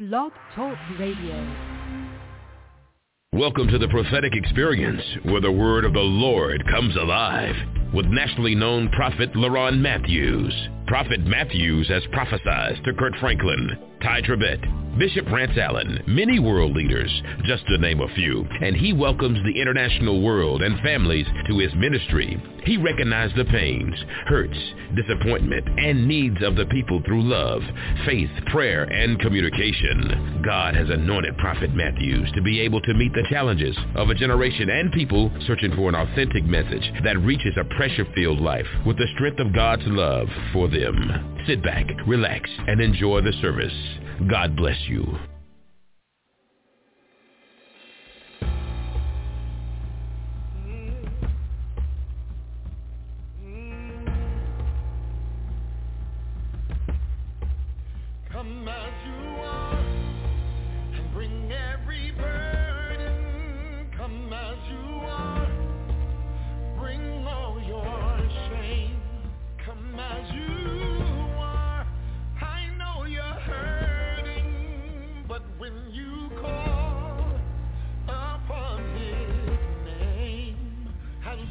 Blog Talk Radio. Welcome to the prophetic experience where the word of the Lord comes alive with nationally known prophet LaRon Matthews. Prophet Matthews has prophesied to Kurt Franklin, Ty Tribbett, Bishop Rance Allen, many world leaders, just to name a few, and he welcomes the international world and families to his ministry. He recognized the pains, hurts, disappointment, and needs of the people through love, faith, prayer, and communication. God has anointed Prophet Matthews to be able to meet the challenges of a generation and people searching for an authentic message that reaches a pressure-filled life with the strength of God's love for them. Sit back, relax, and enjoy the service. God bless you. Come as you are and bring every burden. Come as you are, bring all your shame. Come as you are, I know you're hurting, but when you call upon his name and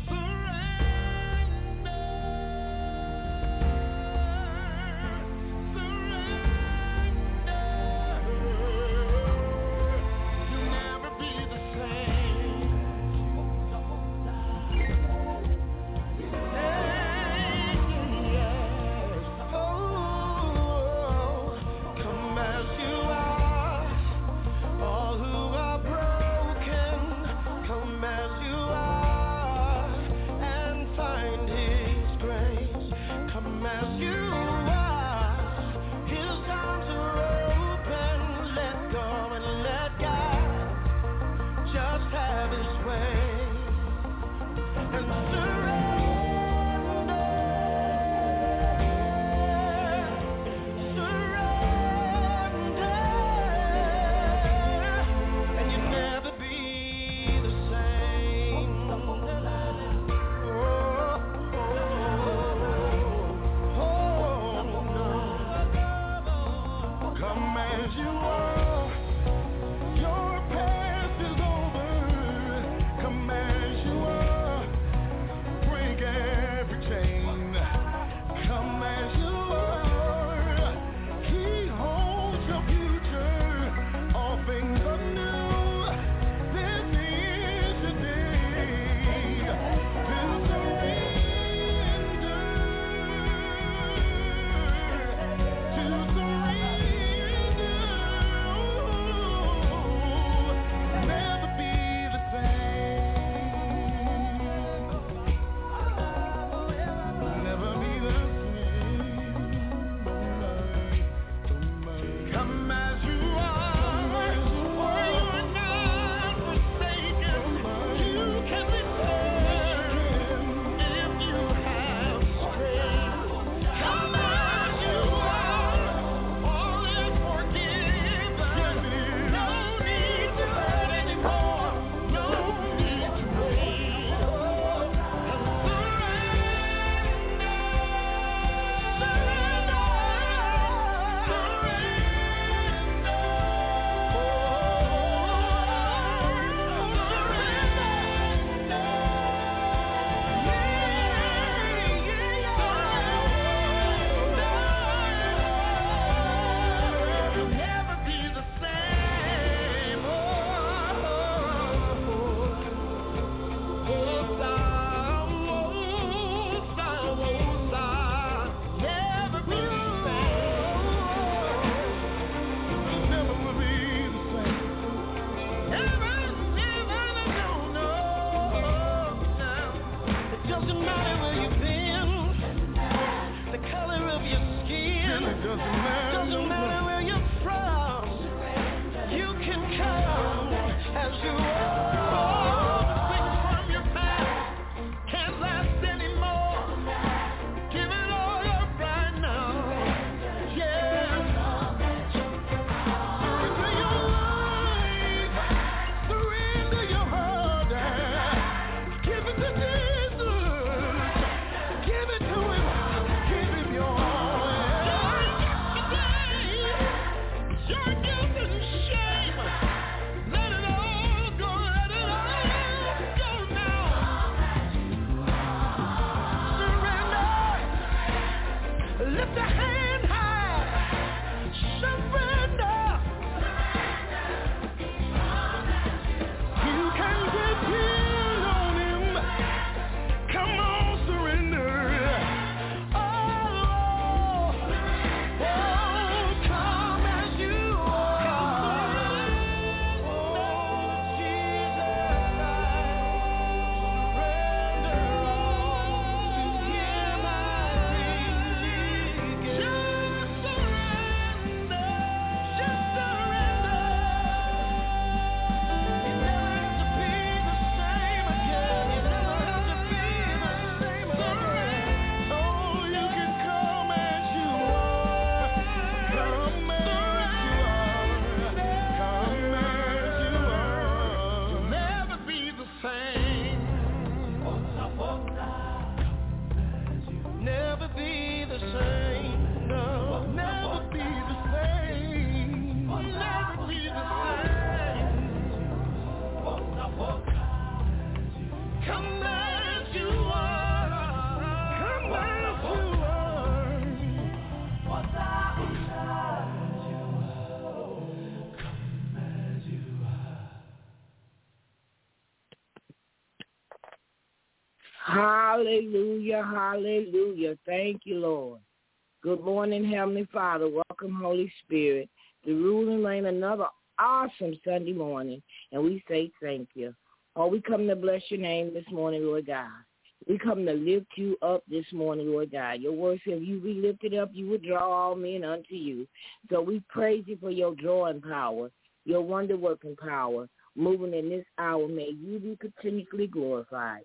Hallelujah, hallelujah. Thank you, Lord. Good morning, Heavenly Father. Welcome, Holy Spirit, to rule and reign another awesome Sunday morning, and we say thank you. Oh, we come to bless your name this morning, Lord God. We come to lift you up this morning, Lord God. Your word says if you be lifted up, you would draw all men unto you. So we praise you for your drawing power, your wonder-working power. Moving in this hour, may you be continually glorified.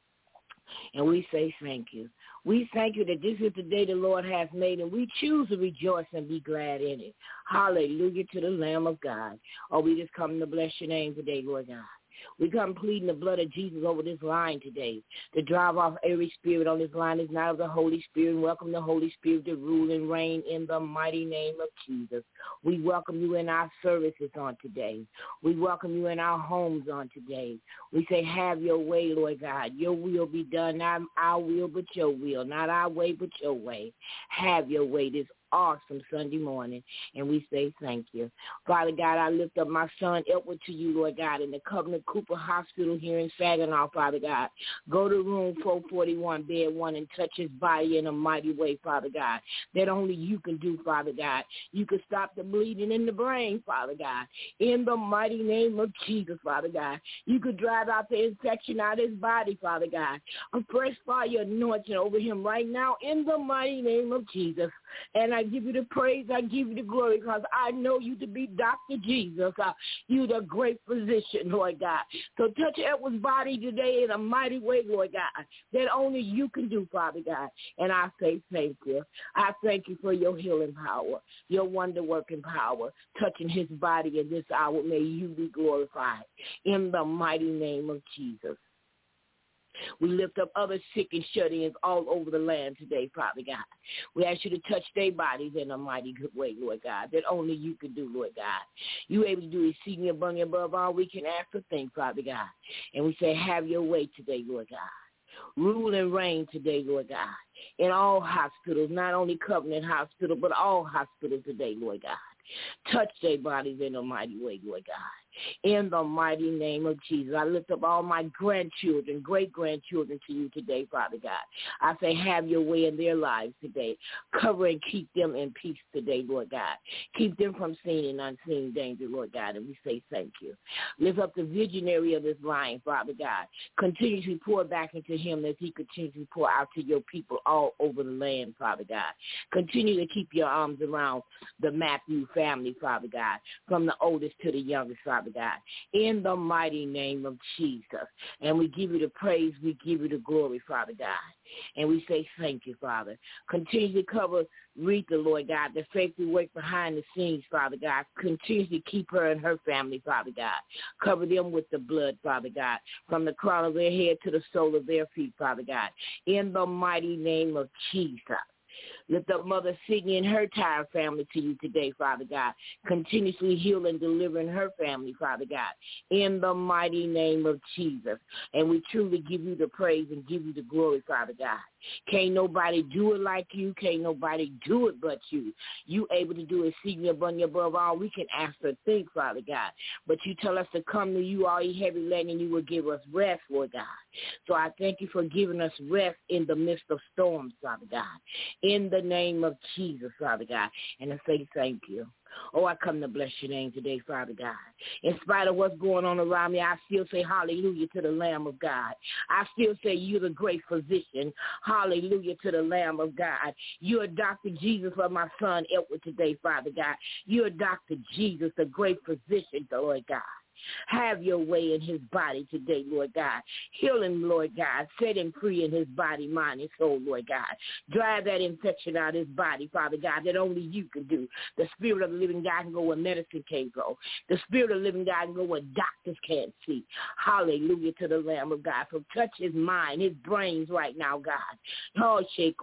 And we say thank you. We thank you that this is the day the Lord has made, and we choose to rejoice and be glad in it. Hallelujah to the Lamb of God. Oh, we just come to bless your name today, Lord God. We come pleading the blood of Jesus over this line today to drive off every spirit on this line is not of the Holy Spirit. Welcome the Holy Spirit to rule and reign in the mighty name of Jesus. We welcome you in our services on today. We welcome you in our homes on today. We say, have your way, Lord God. Your will be done, not our will but your will, not our way but your way. Have your way this awesome Sunday morning, and we say thank you. Father God, I lift up my son Edward to you, Lord God, in the Covenant Cooper Hospital here in Saginaw, Father God. Go to room 441, bed 1, and touch his body in a mighty way, Father God, that only you can do, Father God. You can stop the bleeding in the brain, Father God, in the mighty name of Jesus, Father God. You could drive out the infection out of his body, Father God. A fresh fire anointing over him right now in the mighty name of Jesus. And I give you the praise, I give you the glory, because I know you to be Dr. Jesus. You the great physician, Lord God. So touch Edward's body today in a mighty way, Lord God, that only you can do, Father God. And I say thank you. I thank you for your healing power, your wonder-working power, touching his body in this hour. May you be glorified in the mighty name of Jesus. We lift up other sick and shut-ins all over the land today, Father God. We ask you to touch their bodies in a mighty good way, Lord God, that only you can do, Lord God. You able to do exceeding abundantly above all we can ask or think, Father God. And we say, have your way today, Lord God. Rule and reign today, Lord God, in all hospitals, not only Covenant Hospital, but all hospitals today, Lord God. Touch their bodies in a mighty way, Lord God. In the mighty name of Jesus, I lift up all my grandchildren, great-grandchildren to you today, Father God. I say have your way in their lives today. Cover and keep them in peace today, Lord God. Keep them from seen and unseen danger, Lord God, and we say thank you. Lift up the visionary of this line, Father God. Continue to pour back into him as he continues to pour out to your people all over the land, Father God. Continue to keep your arms around the Matthew family, Father God, from the oldest to the youngest, Father God, in the mighty name of Jesus. And we give you the praise, we give you the glory, Father God. And we say thank you, Father. Continue to cover Rita, Lord God, the faithful work behind the scenes, Father God. Continue to keep her and her family, Father God. Cover them with the blood, Father God, from the crown of their head to the sole of their feet, Father God, in the mighty name of Jesus. Lift up Mother Sidney and her entire family to you today, Father God. Continuously heal and delivering her family, Father God, in the mighty name of Jesus. And we truly give you the praise and give you the glory, Father God. Can't nobody do it like you. Can't nobody do it but you. You able to do exceedingly above all we can ask or think, Father God. But you tell us to come to you, all ye heavy laden, and you will give us rest, Lord God. So I thank you for giving us rest in the midst of storms, Father God. In the name of Jesus, Father God. And I say thank you. Oh, I come to bless your name today, Father God. In spite of what's going on around me, I still say hallelujah to the Lamb of God. I still say you're the great physician. Hallelujah to the Lamb of God. You're Dr. Jesus for my son Edward today, Father God. You're Dr. Jesus, the great physician, Lord God. Have your way in his body today, Lord God. Heal him, Lord God. Set him free in his body, mind, and soul, Lord God. Drive that infection out of his body, Father God, that only you can do. The Spirit of the living God can go where medicine can't go. The Spirit of the living God can go where doctors can't see. Hallelujah to the Lamb of God. So touch his mind, his brains right now, God. Oh,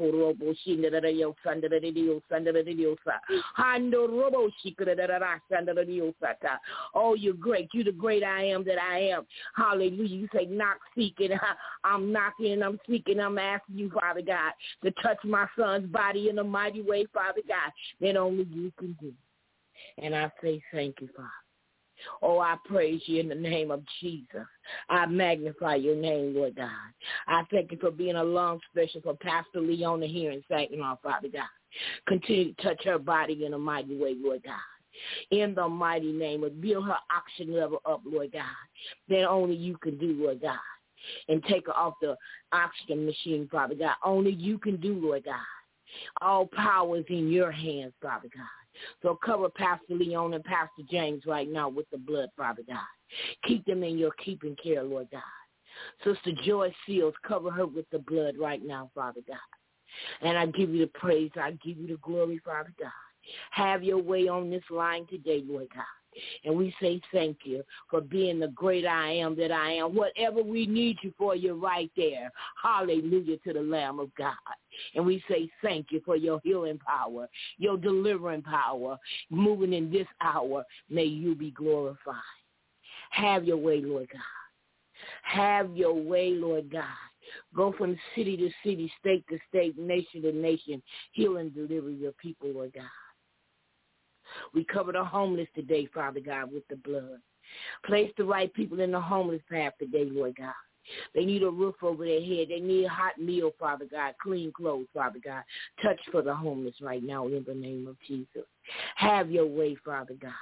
oh, you're great. You're the great I am that I am. Hallelujah. You say, knock, seek, and I'm knocking and I'm seeking. I'm asking you, Father God, to touch my son's body in a mighty way, Father God, that only you can do. And I say thank you, Father. Oh, I praise you in the name of Jesus. I magnify your name, Lord God. I thank you for being a lung special for Pastor Leona here in St. Laurent, Father God. Continue to touch her body in a mighty way, Lord God. In the mighty name of build her oxygen level up, Lord God, that only you can do, Lord God. And take her off the oxygen machine, Father God. Only you can do, Lord God. All power is in your hands, Father God. So cover Pastor Leon and Pastor James right now with the blood, Father God. Keep them in your keeping care, Lord God. Sister Joy Seals, cover her with the blood right now, Father God. And I give you the praise. I give you the glory, Father God. Have your way on this line today, Lord God. And we say thank you for being the great I am that I am. Whatever we need you for, you're right there. Hallelujah to the Lamb of God. And we say thank you for your healing power, your delivering power, moving in this hour. May you be glorified. Have your way, Lord God. Have your way, Lord God. Go from city to city, state to state, nation to nation. Heal and deliver your people, Lord God. We cover the homeless today, Father God, with the blood. Place the right people in the homeless path today, Lord God. They need a roof over their head. They need a hot meal, Father God, clean clothes, Father God. Touch for the homeless right now in the name of Jesus. Have your way, Father God.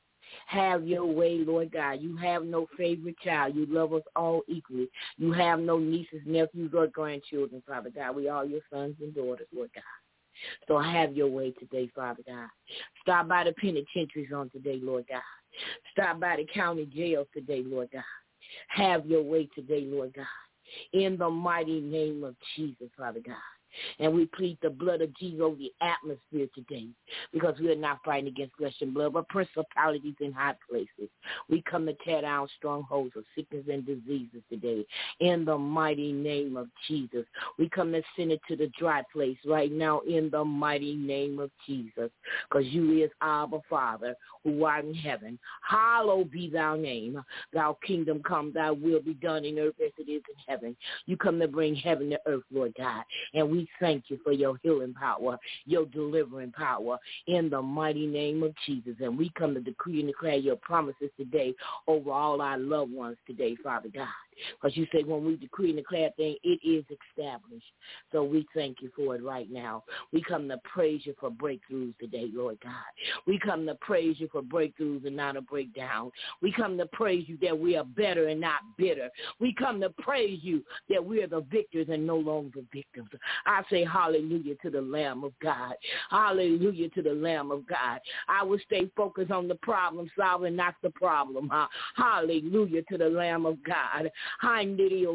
Have your way, Lord God. You have no favorite child. You love us all equally. You have no nieces, nephews, or grandchildren, Father God. We are your sons and daughters, Lord God. So have your way today, Father God. Stop by the penitentiaries on today, Lord God. Stop by the county jails today, Lord God. Have your way today, Lord God. In the mighty name of Jesus, Father God. And we plead the blood of Jesus over the atmosphere today, because we are not fighting against flesh and blood, but principalities in high places. We come to tear down strongholds of sickness and diseases today. In the mighty name of Jesus, we come to send it to the dry place right now in the mighty name of Jesus, because you is Abba Father, who art in heaven. Hallowed be thy name. Thy kingdom come, thy will be done in earth as it is in heaven. You come to bring heaven to earth, Lord God. And we thank you for your healing power, your delivering power in the mighty name of Jesus. And we come to decree and declare your promises today over all our loved ones today, Father God. Because you say when we decree and declare a thing, it is established. So we thank you for it right now. We come to praise you for breakthroughs today, Lord God. We come to praise you for breakthroughs and not a breakdown. We come to praise you that we are better and not bitter. We come to praise you that we are the victors and no longer the victims. I say hallelujah to the Lamb of God. Hallelujah to the Lamb of God. I will stay focused on the problem solving, not the problem. Hallelujah to the Lamb of God. Have your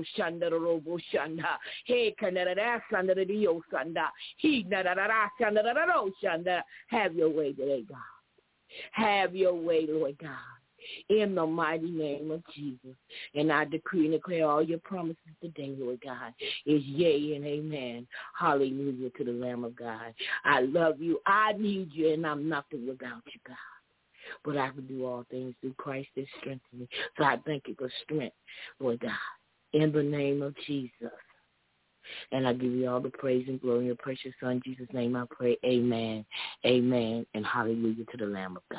way today, God. Have your way, Lord God. in the mighty name of Jesus. And I decree and declare all your promises today, Lord God, is yea and amen. Hallelujah to the Lamb of God. I love you. I need you, and I'm nothing without you, God. But I can do all things through Christ that strengthens me. So I thank you for strength, Lord God, in the name of Jesus. And I give you all the praise and glory in your precious Son, Jesus' name I pray. Amen, amen, and hallelujah to the Lamb of God.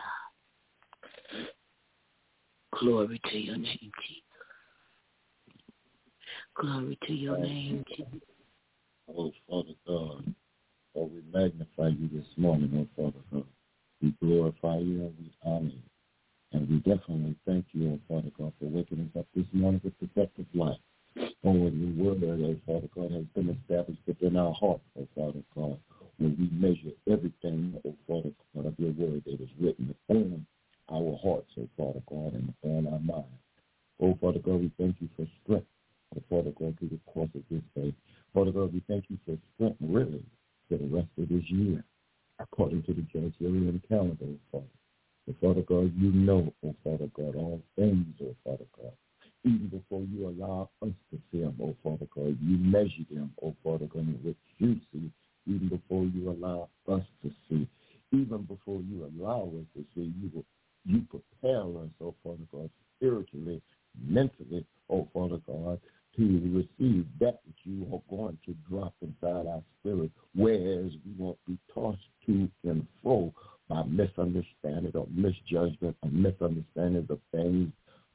Glory to your name, Jesus. Glory to your name, Jesus. Oh, Father God, oh, we magnify you this morning, oh, Father God. We glorify you and we honor you. And we definitely thank you, oh, Father God, for waking us up this morning with protective life. Oh, and your word, oh, Father God, has been established within our hearts, oh, Father God, when we measure everything, oh, Father God, of your word that is written on our hearts, oh, Father God, and on our minds. Oh, Father God, we thank you for strength, oh, Father God, through the course of this day. Father God, we thank you for strength, really, for the rest of this year, according to the Gregorian calendar, oh, Father. So, Father God, you know, oh, Father God, all things, oh, Father God. Even before you allow us to see them, oh, Father God, you measure them, oh, Father God, which you see, even before you allow us to see. Even before you allow us to see, you prepare us, oh, Father God, spiritually, mentally, oh, Father God, to receive that which you are going to drop inside our spirit, whereas we won't be tossed to and fro by misunderstanding or misjudgment or misunderstanding of things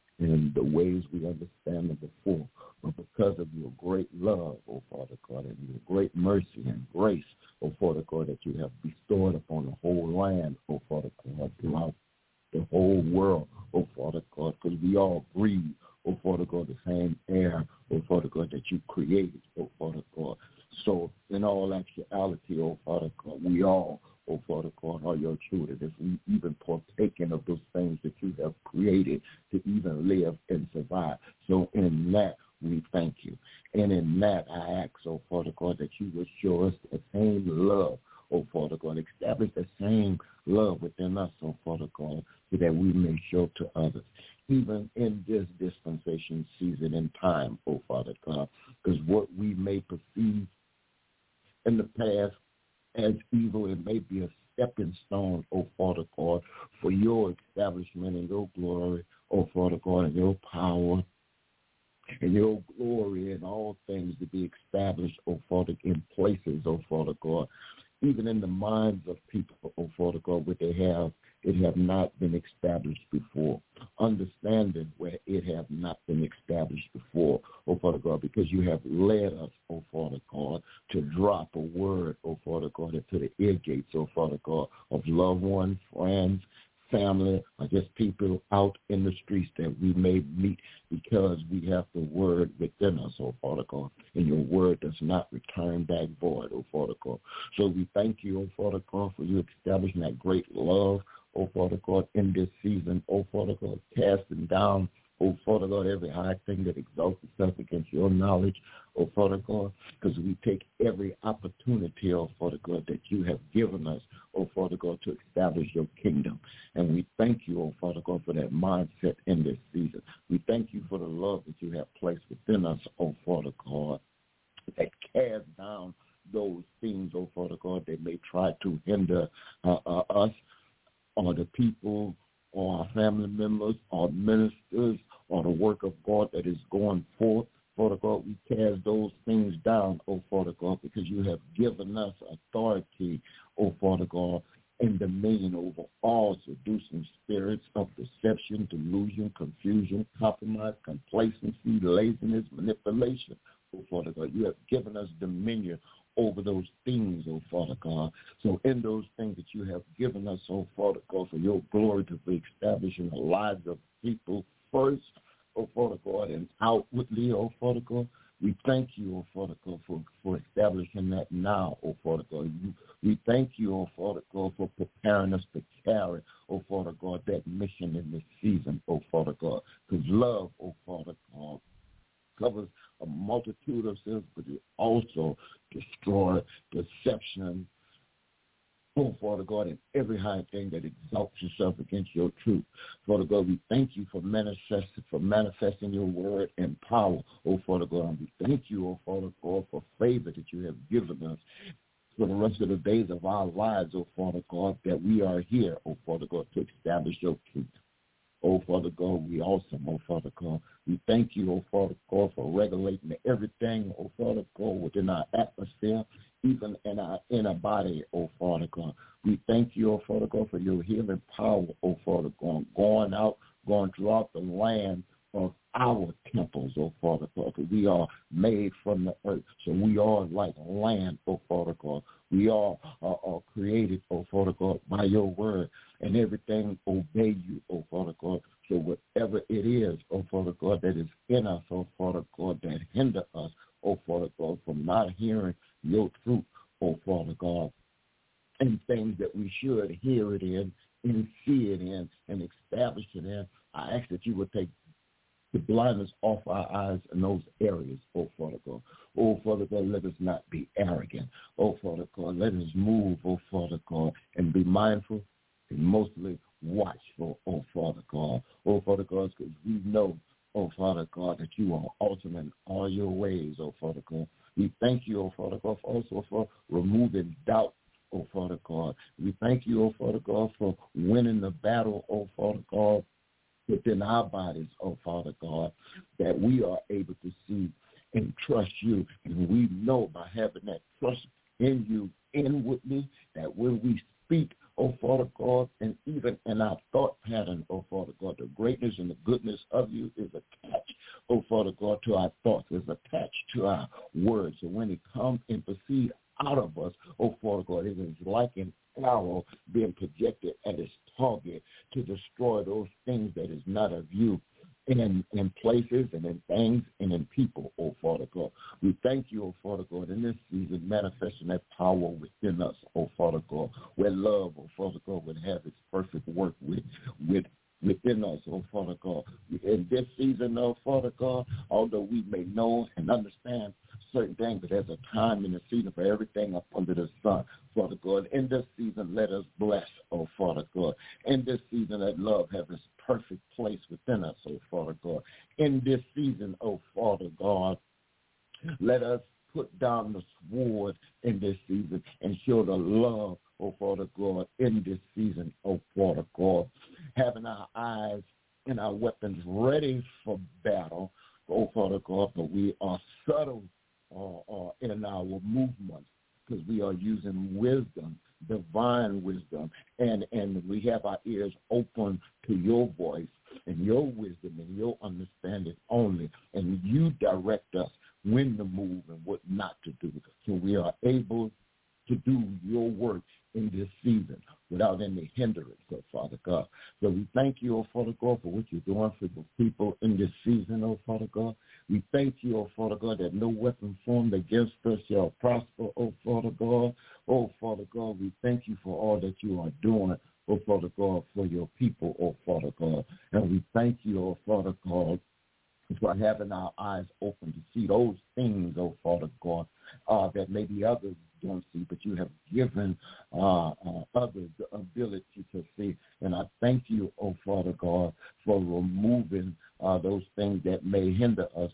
in the ways we understand them before. But because of your great love, oh, Father God, and your great mercy and grace, oh, Father God, that you have bestowed upon the whole land, oh, Father God, throughout the whole world, oh, Father God, because we all breathe, oh, Father God, the same air, oh, Father God, that you created, oh, Father God. So in all actuality, oh, Father God, we all, oh, Father God, are your children. If we even partaking of those things that you have created to even live and survive. So in that, we thank you. And in that, I ask, oh, Father God, that you will show us the same love, oh, Father God. Establish the same love within us, oh, Father God, so that we may show to others, even in this dispensation season and time, oh, Father God, because what we may perceive in the past as evil, it may be a stepping stone, oh, Father God, for your establishment and your glory, oh, Father God, and your power and your glory and all things to be established, oh, Father, in places, oh, Father God, even in the minds of people, oh, Father God, where it have not been established before. Understanding where it have not been established before, oh, Father God, because you have led us, oh, Father God, to drop a word, oh, Father God, into the ear gates, oh, Father God, of loved ones, friends, family, or just people out in the streets that we may meet, because we have the word within us, oh, Father God, and your word does not return back void, oh, Father God. So we thank you, oh, Father God, for you establishing that great love, oh, Father God, in this season, oh, Father God, casting down, oh, Father God, every high thing that exalts itself against your knowledge, oh, Father God, because we take every opportunity, oh, Father God, that you have given us, oh, Father God, to establish your kingdom. And we thank you, oh, Father God, for that mindset in this season. We thank you for the love that you have placed within us, oh, Father God, that cast down those things, oh, Father God, that may try to hinder us or the people or our family members or ministers or the work of God that is going forth. Father God, we cast those things down, oh, Father God, because you have given us authority, oh, Father God, and dominion over all seducing spirits of deception, delusion, confusion, compromise, complacency, laziness, manipulation. Oh, Father God, you have given us dominion over those things, oh, Father God. So in those things that you have given us, oh, Father God, for your glory to be established in the lives of people first, oh, Father God, and outwardly, oh, Father God, we thank you, oh, Father God, for establishing that now, oh, Father God. We thank you, oh, Father God, for preparing us to carry, oh, Father God, that mission in this season, oh, Father God, because love, oh, Father God, covers a multitude of sins, but it also destroys deception, Oh, Father God, in every high thing that exalts itself against your truth. Father God, we thank you for manifesting your word and power. Oh, Father God, and we thank you, oh, Father God, for favor that you have given us for the rest of the days of our lives, oh, Father God, that we are here, oh, Father God, to establish your truth. Oh, Father God, we awesome, oh, Father God. We thank you, oh, Father God, for regulating everything, oh, Father God, within our atmosphere, even in our inner body, oh, Father God. We thank you, oh, Father God, for your healing power, oh, Father God, going throughout the land of our temples, oh, Father God. We are made from the earth, so we are like land, oh, Father God. We are created, oh, Father God, by your word, and everything obey you, oh, Father God. So whatever it is, oh, Father God, that is in us, oh, Father God, that hinder us, oh, Father God, from not hearing your truth, oh, Father God, and things that we should hear it in and see it in and establish it in, I ask that you would take the blindness off our eyes in those areas, oh, Father God. Oh, Father God, let us not be arrogant. Oh, Father God, let us move, oh, Father God, and be mindful and mostly watchful, oh, Father God. Oh, Father God, because we know, oh, Father God, that you are awesome in all your ways, oh, Father God. We thank you, oh, Father God, also for removing doubt, oh, Father God. We thank you, oh, Father God, for winning the battle, oh, Father God, within our bodies, oh, Father God, that we are able to see and trust you. And we know by having that trust in you inwardly that when we speak, oh, Father God, and even in our thought pattern, oh, Father God, the greatness and the goodness of you is attached, oh, Father God, to our thoughts, is attached to our words. And when it comes and proceeds out of us, oh, Father God, it is like an arrow being projected at its target to destroy those things that is not of you in places and in things and in people, oh, Father God. We thank you, oh, Father God, in this season, manifesting that power within us, oh, Father God, where love, oh, Father God, would have its perfect work within us, oh, Father God. In this season, oh, Father God, although we may know and understand certain things, but there's a time in the season for everything up under the sun, Father God. In this season, let us bless, oh, Father God. In this season, let love have its perfect place within us, oh, Father God. In this season, oh, Father God, let us put down the sword in this season and show the love, oh, Father God, in this season, oh, Father God. Having our eyes and our weapons ready for battle, oh, Father God, but we are subtle in our movements because we are using wisdom, divine wisdom, and we have our ears open to your voice and your wisdom and your understanding only, and you direct us when to move and what not to do, so we are able to do your work in this season without any hindrance, oh, Father God. So we thank you, oh, Father God, for what you're doing for the people in this season, oh, Father God. We thank you, oh, Father God, that no weapon formed against us shall prosper, oh, Father God. Oh, Father God, we thank you for all that you are doing, oh, Father God, for your people, oh, Father God. And we thank you, oh, Father God, for having our eyes open to see those things, oh, Father God, that maybe others don't see, but you have given others the ability to see. And I thank you, oh, Father God, for removing those things that may hinder us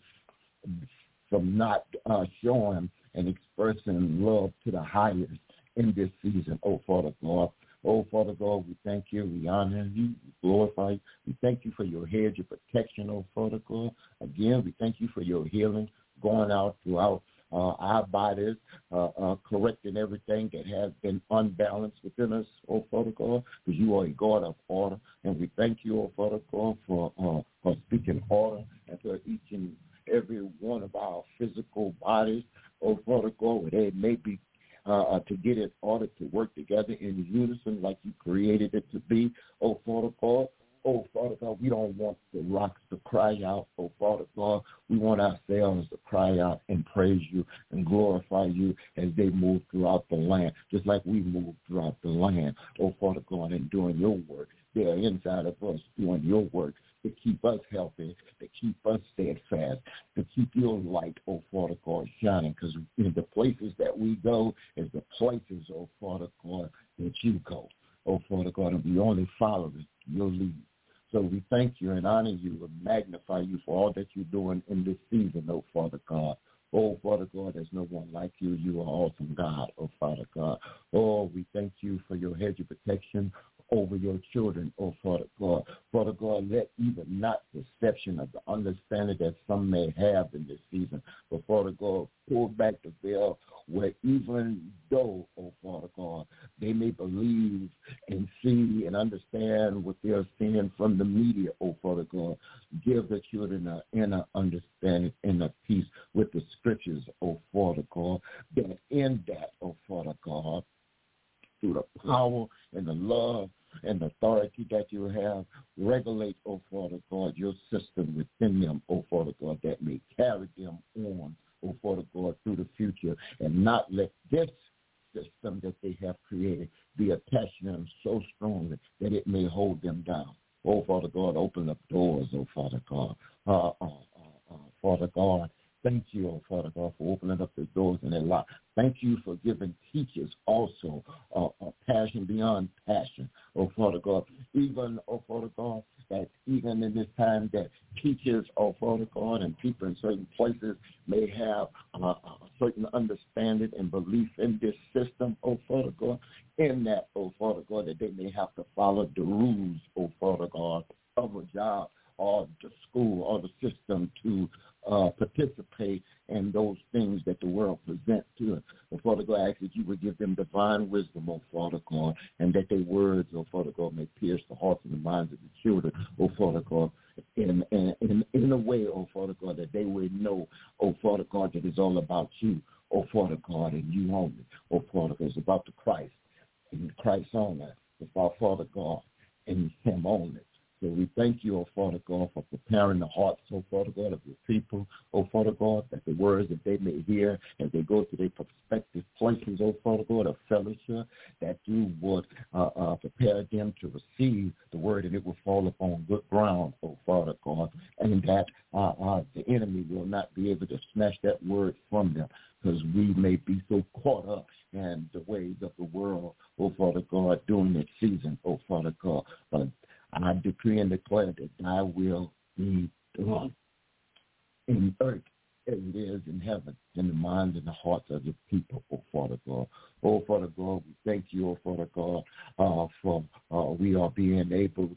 from not showing and expressing love to the highest in this season, oh, Father God. Oh, Father God, we thank you, we honor you, we glorify you. We thank you for your hedge of protection, oh, Father God. Again, we thank you for your healing going out throughout our bodies, correcting everything that has been unbalanced within us, oh, Father God, because you are a God of order. And we thank you, oh, Father God, for speaking order and for each and every one of our physical bodies, oh, Father God, where they may be to get it order to work together in unison like you created it to be, oh, Father God. Oh, Father God, we don't want the rocks to cry out, oh, Father God. We want ourselves to cry out and praise you and glorify you as they move throughout the land, just like we move throughout the land, oh, Father God, and doing your work. They are inside of us doing your work to keep us healthy, to keep us steadfast, to keep your light, oh, Father God, shining, because in the places that we go is the places, oh, Father God, that you go, oh Father God, and we only follow your lead. So we thank you and honor you and magnify you for all that you're doing in this season, oh Father God. Oh, Father God, there's no one like you. You are awesome, God, oh Father God. Oh, we thank you for your hedge of protection over your children, oh Father God. Father God, let even not perception of the understanding that some may have in this season, but Father God, pull back the veil where even though, oh Father God, they may believe and see and understand what they are seeing from the media, oh Father God, give the children an inner understanding and a peace with the scriptures, oh Father God, that in that, oh Father God, through the power and the love and authority that you have, regulate, oh Father God, your system within them, oh Father God, that may carry them on, oh Father God, through the future, and not let this system that they have created be attached to them so strongly that it may hold them down. Oh Father God, open up doors, oh Father God. Father God, thank you, oh Father God, for opening up the doors in their life. Thank you for giving teachers also a passion beyond passion, oh Father God. Even, oh Father God, that even in this time that teachers, oh Father God, and people in certain places may have a certain understanding and belief in this system, oh Father God, in that, oh Father God, that they may have to follow the rules, oh Father God, of a job or the school or the system to participate in those things that the world presents to us. Oh, Father God, I ask that you would give them divine wisdom, oh Father God, and that their words, oh Father God, may pierce the hearts and the minds of the children, oh Father God, in a way, oh Father God, that they would know, oh Father God, that it's all about you, oh Father God, and you only, oh Father God, it's about the Christ, and Christ only, it's about Father God, and him only. So we thank you, oh Father God, for preparing the hearts, oh Father God, of your people, oh Father God, that the words that they may hear as they go to their prospective places, oh Father God, of fellowship, that you would prepare them to receive the word and it will fall upon good ground, oh Father God, and that the enemy will not be able to snatch that word from them, because we may be so caught up in the ways of the world, oh Father God, during this season, oh Father God. But I decree and declare that thy will be done in earth as it is in heaven, in the minds and the hearts of your people, oh Father God. Oh Father God, we thank you, oh Father God, for we are being able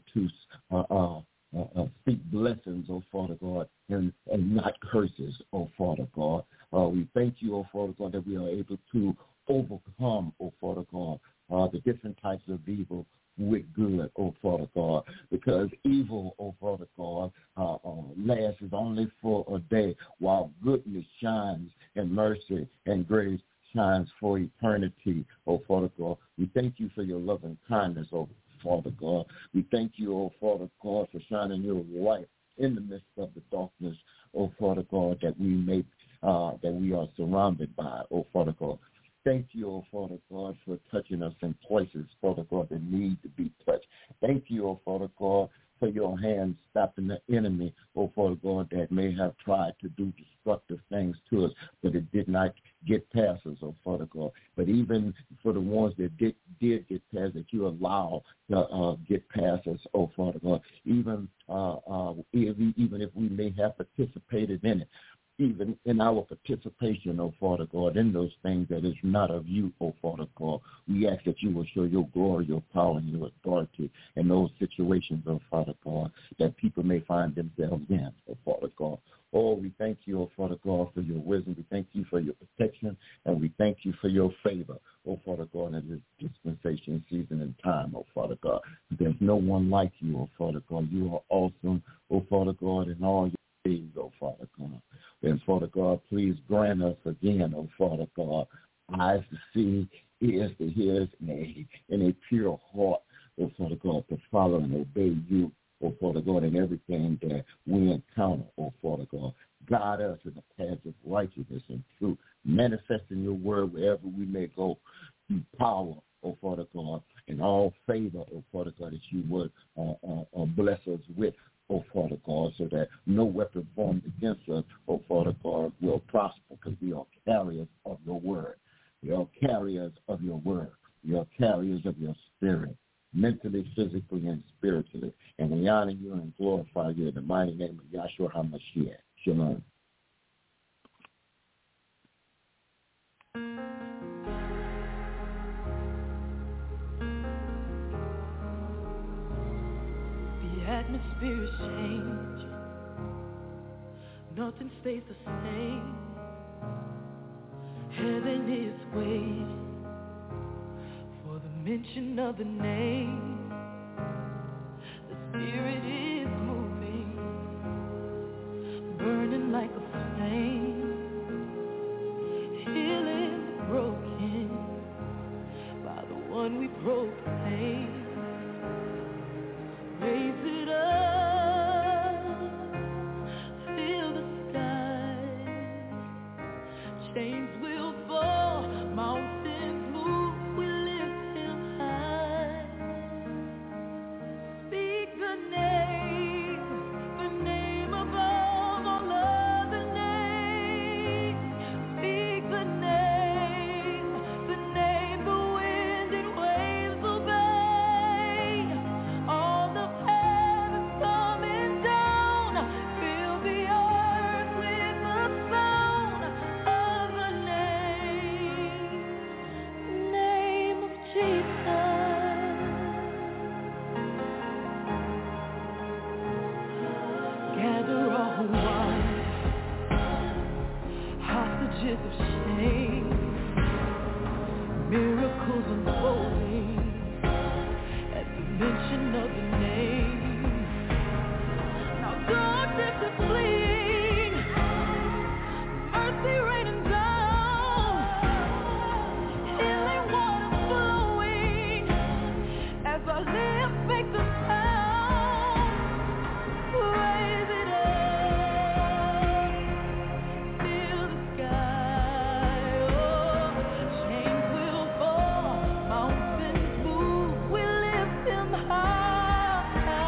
to speak blessings, oh Father God, and not curses, oh Father God. We thank you, oh Father God, that we are able to overcome, oh Father God, the different types of evil with good, oh Father God, because evil, oh Father God, lasts only for a day, while goodness shines and mercy and grace shines for eternity, oh Father God. We thank you for your love and kindness, oh Father God. We thank you, oh Father God, for shining your light in the midst of the darkness, oh Father God, that we are surrounded by, oh Father God. Thank you, oh Father God, for touching us in places, Father God, that need to be touched. Thank you, oh Father God, for your hand stopping the enemy, oh Father God, that may have tried to do destructive things to us, but it did not get past us, oh Father God. But even for the ones that did get past, that you allow to get past us, oh Father God, even if we may have participated in it, even in our participation, oh Father God, in those things that is not of you, oh Father God, we ask that you will show your glory, your power, and your authority in those situations, oh Father God, that people may find themselves in, oh Father God. Oh, we thank you, oh Father God, for your wisdom. We thank you for your protection, and we thank you for your favor, oh Father God, in this dispensation, season, and time, oh Father God. There's no one like you, oh Father God. You are awesome, oh Father God, in all your ways, oh Father God. And Father God, please grant us again, oh Father God, eyes to see, ears to hear, and a pure heart, oh Father God, to follow and obey you, oh Father God, in everything that we encounter, oh Father God. Guide us in the paths of righteousness and truth, manifesting your word wherever we may go, through power, oh Father God, in all favor, oh Father God, that you would bless us with, oh Father God, so that no weapon formed against us, oh Father God, will prosper, because we are carriers of your word. We are carriers of your word. You're carriers of your spirit, mentally, physically, and spiritually. And we honor you and glorify you in the mighty name of Yahshua HaMashiach. Shalom. The atmosphere is changing. Nothing stays the same. Heaven is waiting for the mention of the name. The Spirit is moving, burning like a flame, healing the broken by the one we proclaim. Raise it up, fill the sky. Chains will fall, mountains move, we lift him high. Speak the name above all other names. Speak the name the wind and waves obey. All the heavens coming down, fill the earth with the sound of the name of Jesus. Gather all wise, hostages of shame, miracles unfolding at the mention of the name. Now darkness is fleeing, mercy raining down, healing water flowing as our lips make the sound. Raise it up, fill the sky. Oh, chains will fall, mountains move, we lift him high.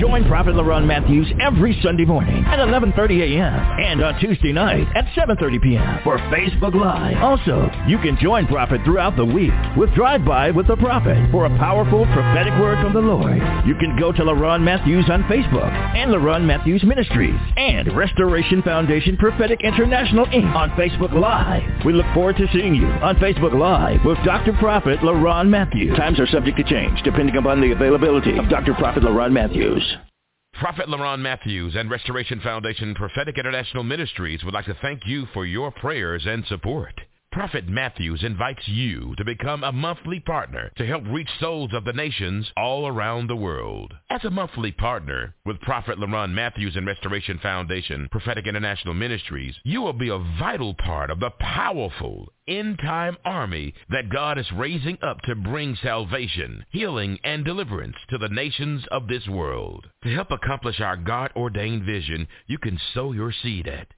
Join Prophet LaRon Matthews every Sunday morning at 11:30 a.m. and on Tuesday night at 7:30 p.m. for Facebook Live. Also, you can join Prophet throughout the week with Drive-By with the Prophet for a powerful prophetic word from the Lord. You can go to LaRon Matthews on Facebook and LaRon Matthews Ministries and Restoration Foundation Prophetic International Inc. on Facebook Live. We look forward to seeing you on Facebook Live with Dr. Prophet LaRon Matthews. Times are subject to change depending upon the availability of Dr. Prophet LaRon Matthews. Prophet LaRon Matthews and Restoration Foundation Prophetic International Ministries would like to thank you for your prayers and support. Prophet Matthews invites you to become a monthly partner to help reach souls of the nations all around the world. As a monthly partner with Prophet LaRon Matthews and Restoration Foundation Prophetic International Ministries, you will be a vital part of the powerful end-time army that God is raising up to bring salvation, healing, and deliverance to the nations of this world. To help accomplish our God-ordained vision, you can sow your seed at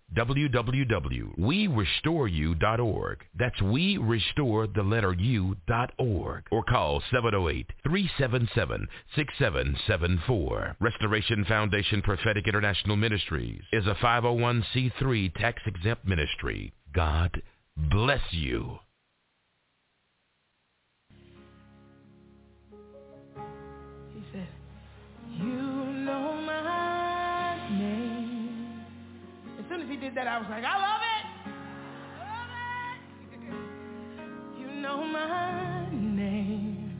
www.werestoreyou.org. That's werestoreyou.org. Or call 708-377-6774. Restoration Foundation Prophetic International Ministries is a 501c3 tax-exempt ministry. God bless you. He said, you know my name. As soon as he did that, I was like, I love it. I love it. You know my name.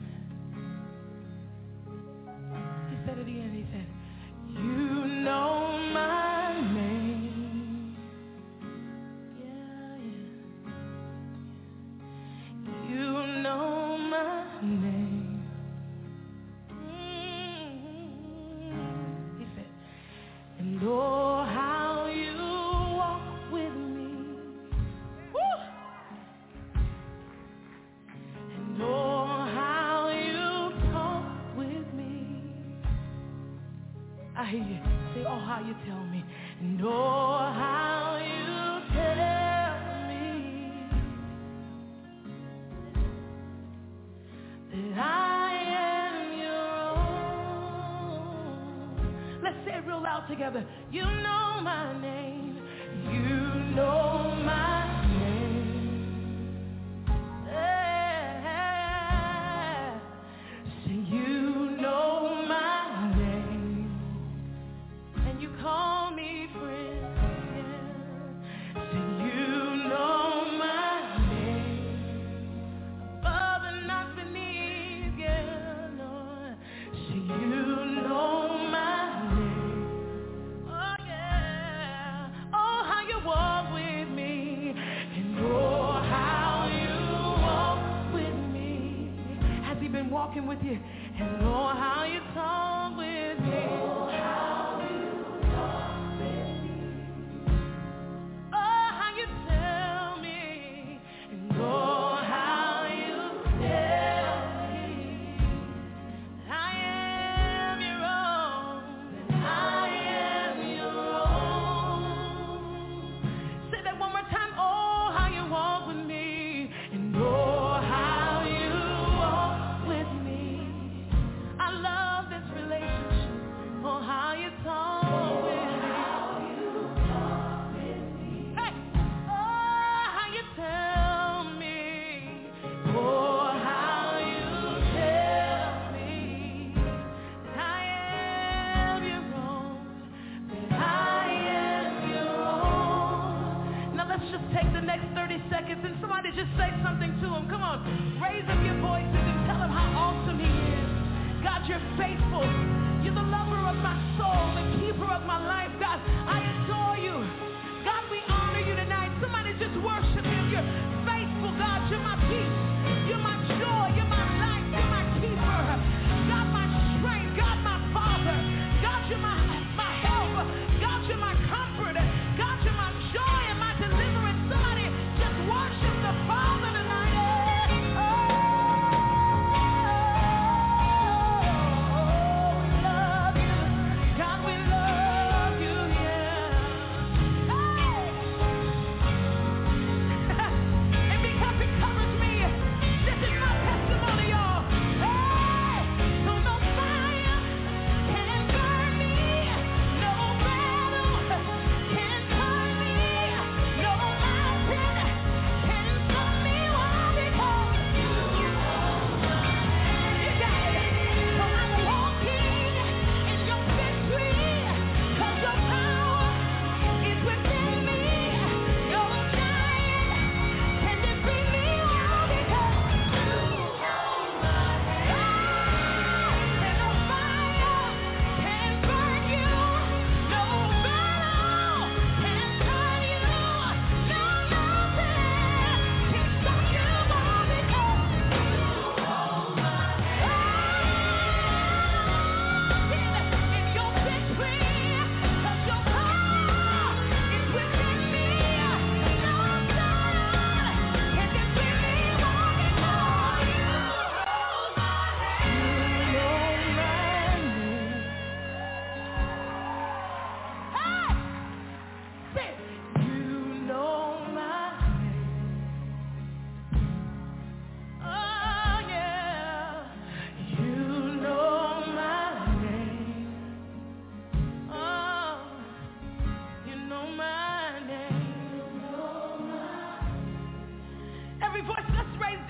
He said it again. He said, you know my name. You know my name. He said, and oh, how you walk with me. Woo! And oh, how you talk with me. I hear you say, oh, how you tell me. And oh, how you tell me that I am your own. Let's say it real loud together. You know my name. You know my name. Yeah. Say you know my name. And you call me friend. Yeah. Say you know my name. Above and not beneath. Yeah, Lord. Say you know my name. Oh yeah. Oh, how you walk with me. And oh, how you walk with me. Has he been walking with you? And oh, how you talk with me. Oh, how you talk with me. Oh, how you tell me. And oh, how you tell me that I am your own. That I am your own. Say that one more time. Oh, how you walk with me. And oh, how you walk with me. I love this relationship. Oh, how you talk with me. Hey. Oh, how you tell me. Oh, how you tell me that I am your own. That I am your own. Now let's just take the next 30 seconds and somebody just say something to him. Come on. Raise up your voices and tell him how awesome he is. God, you're faithful. You're the lover of my soul, the keeper of my life. God, I adore you. God, we honor you tonight. Somebody just worship him. You're faithful, God. You're my peace. You're my joy. You're my life. You're my keeper. God, my strength. God, my father. God, you're my help. God, you're my comfort. God, you're my joy and my deliverance. Somebody just worship the Father tonight. Oh,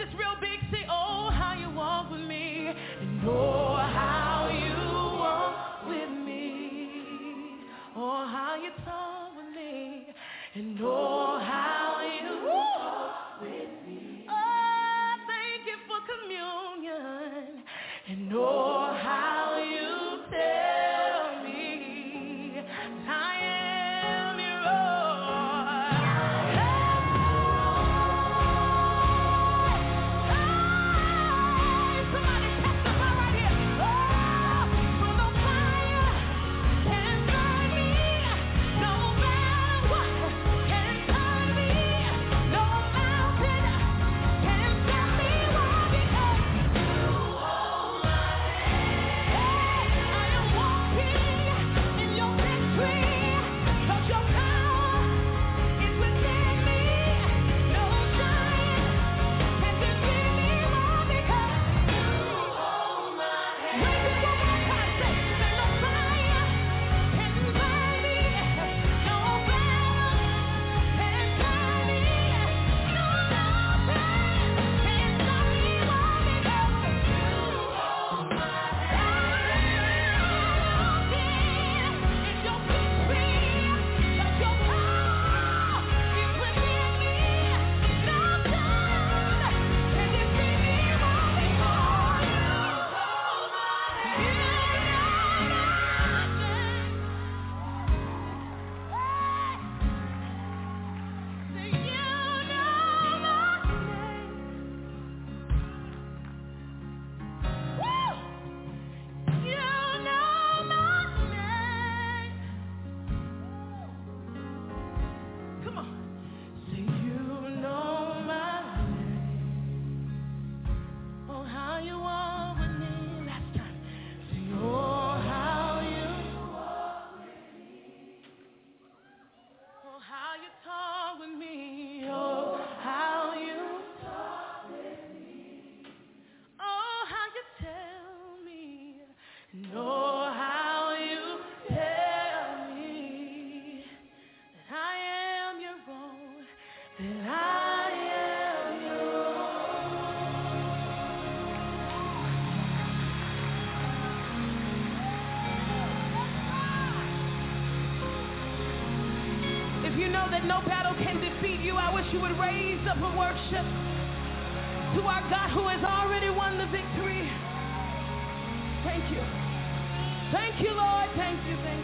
this real big. Say, oh, how you walk with me. And oh, how you walk with me. Oh, how you talk with me. And oh, how you walk with me. Oh, thank you for communion. And oh, how you tell me I am your own. Hey, somebody testify right here. Oh, for the fire can burn me, no matter what can turn me, no mountain can set me wrong because you hold my hand. I am walking in your victory, 'cause your power is within me. No giant can defeat me, why? Because you hold my hand. Raise it one more time, say, the fire can burn me, no battle can turn me, no mountain can stop me, why? Because you hold my Come on. Say you know my name. Oh, how you walk with me. Last time. Say, oh, how you walk with me. Oh, how you talk with me. Oh, how you talk with me. Oh, how you tell me. And oh, how you tell me that I am your own, that I am your own. If you know that no battle can defeat you, I wish you would raise up and worship to our God who has already won the victory. Thank you. Thank you, Lord. Thank you, Lord.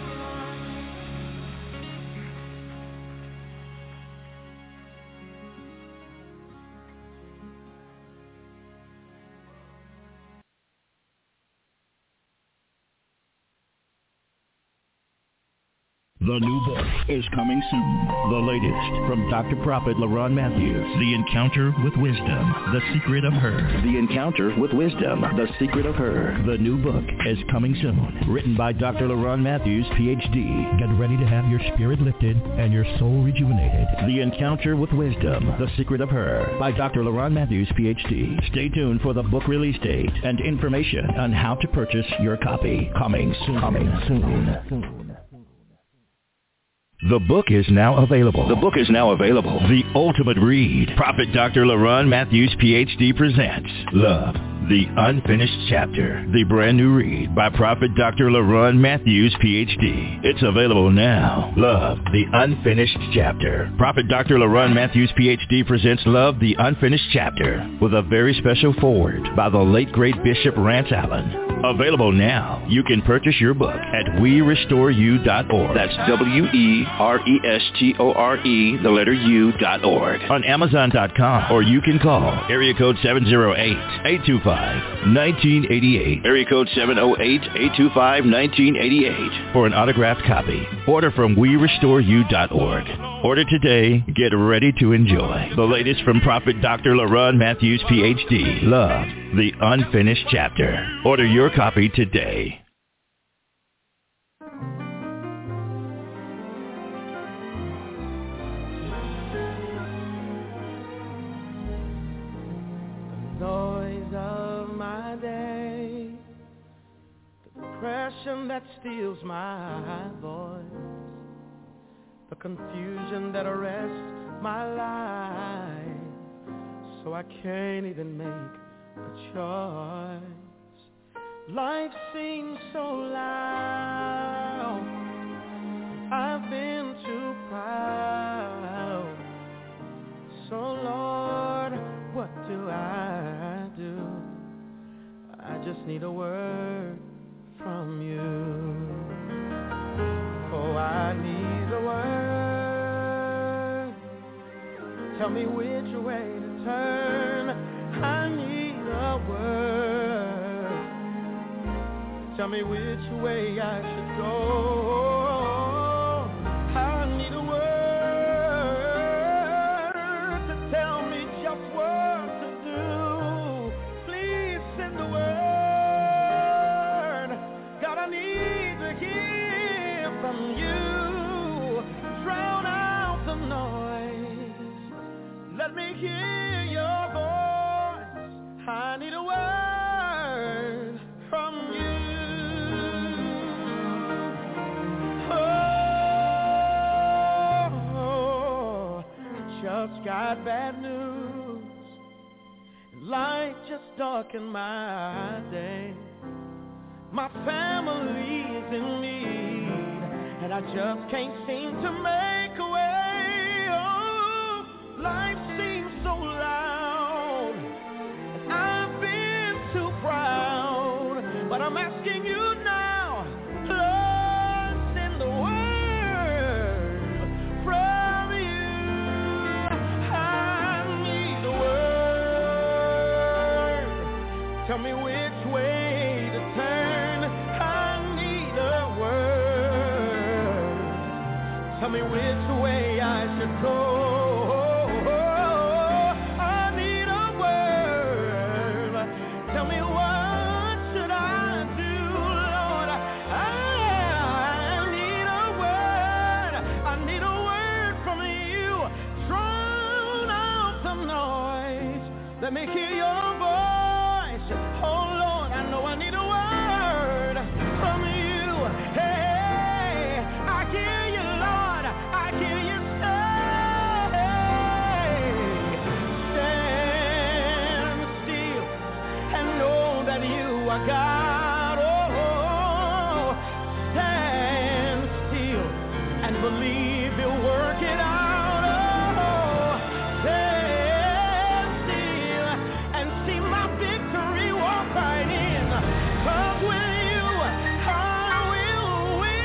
The new book is coming soon. The latest from Dr. Prophet LaRon Matthews. The Encounter with Wisdom, The Secret of Her. The Encounter with Wisdom, The Secret of Her. The new book is coming soon. Written by Dr. LaRon Matthews, Ph.D. Get ready to have your spirit lifted and your soul rejuvenated. The Encounter with Wisdom, The Secret of Her by Dr. LaRon Matthews, Ph.D. Stay tuned for the book release date and information on how to purchase your copy. Coming soon. The book is now available. The Ultimate Read. Prophet Dr. LaRon Matthews, Ph.D. presents Love, the Unfinished Chapter. The brand new read by Prophet Dr. LaRon Matthews, Ph.D. It's available now. Love, the Unfinished Chapter. Prophet Dr. LaRon Matthews, Ph.D. presents Love, the Unfinished Chapter with a very special foreword by the late great Bishop Rance Allen. Available now. You can purchase your book at WeRestoreYou.org. That's WeRestore, the letter U.org. On Amazon.com, or you can call area code 708-825-1988. Area code 708-825-1988 for an autographed copy. Order from WeRestoreYou.org. Order today. Get ready to enjoy the latest from Prophet Dr. LaRon Matthews, Ph.D. Love, the Unfinished Chapter. Order your copy today. The noise of my day, the depression that steals my voice, the confusion that arrests my life, so I can't even make a choice. Life seems so loud. I've been too proud. So Lord, what do I do? I just need a word from you. Oh, I need a word. Tell me which way to turn. I need a word. Tell me which way I should go. I need a word to tell me just what to do. Please send the word. God, I need to hear from you. Drown out the noise. Let me hear your voice. I need a word from you. Oh, just got bad news. Life just darkened my day. My family is in need, and I just can't seem to make a way. Oh, life seems so loud, and I've been too proud. But I'm asking you now, Lord, send the word from you. I need a word. Tell me which way to turn. I need a word. Tell me which way I should go. I need a word. Tell me what should I do, Lord. I need a word. I need a word from you. Drown out the noise. Let me hear your voice. Oh Lord, I know I need a word from you. Hey, I hear you, Lord. I hear you say, stand still and know that you are God. Oh, stand still and believe He'll work it out. Oh, stand still and see my victory walk right in. 'Cause with you, I will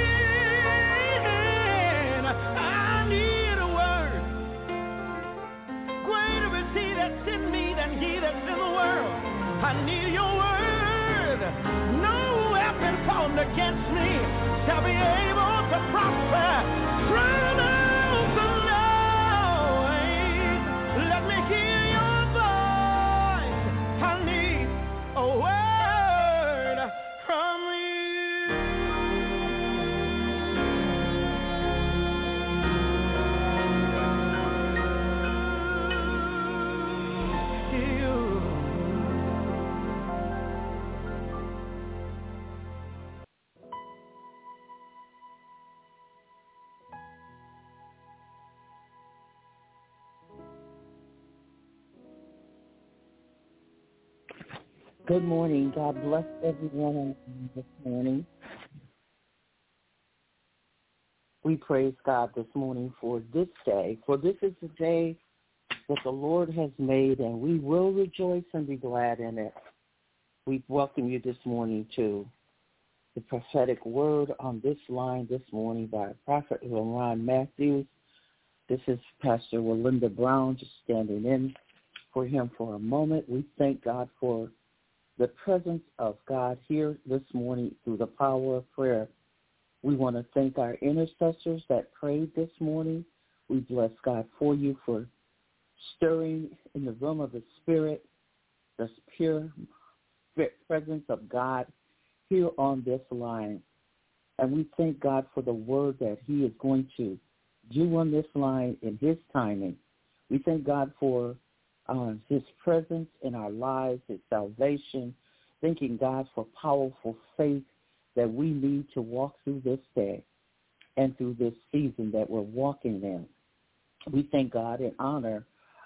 win. I need a word. Greater is He that's in me than he that's in the world. I need your word. No weapon formed against me shall be able to prosper. Drown out the noise. Let me hear your voice. I need a word from you. Good morning. God bless everyone this morning. We praise God this morning for this day, for this is the day that the Lord has made, and we will rejoice and be glad in it. We welcome you this morning to the prophetic word on this line this morning by Prophet LaRon Matthews. This is Pastor Walinda Brown just standing in for him for a moment. We thank God for the presence of God here this morning through the power of prayer. We want to thank our intercessors that prayed this morning. We bless God for you for stirring in the realm of the Spirit, the pure presence of God here on this line. And we thank God for the word that He is going to do on this line in His timing. We thank God for His presence in our lives, His salvation, thanking God for powerful faith that we need to walk through this day and through this season that we're walking in. We thank God and honor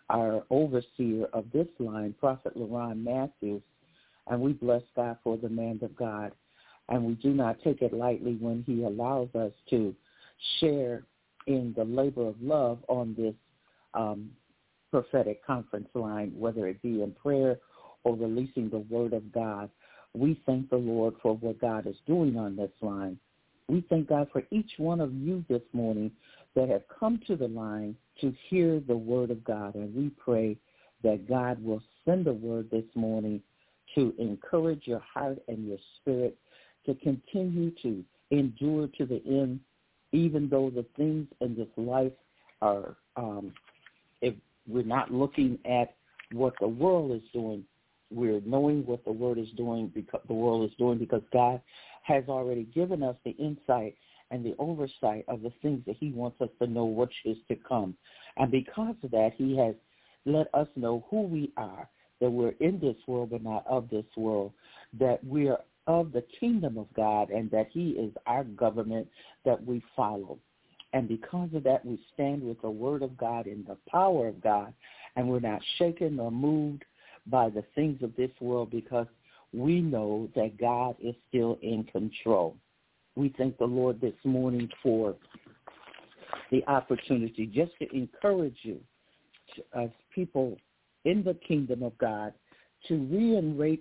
our overseer of this line, Prophet LaRon Matthews, and we bless God for the man of God. And we do not take it lightly when he allows us to share in the labor of love on this prophetic conference line, whether it be in prayer or releasing the word of God. We thank the Lord for what God is doing on this line. We thank God for each one of you this morning that have come to the line to hear the word of God. And we pray that God will send the word this morning to encourage your heart and your spirit to continue to endure to the end, even though the things in this life are, if we're not looking at what the world is doing, we're knowing what the world is doing because God has already given us the insight and the oversight of the things that he wants us to know which is to come. And because of that, he has let us know who we are, that we're in this world but not of this world, that we are of the kingdom of God, and that he is our government that we follow. And because of that, we stand with the word of God in the power of God, and we're not shaken or moved by the things of this world because we know that God is still in control. We thank the Lord this morning for the opportunity just to encourage you as people in the kingdom of God to reiterate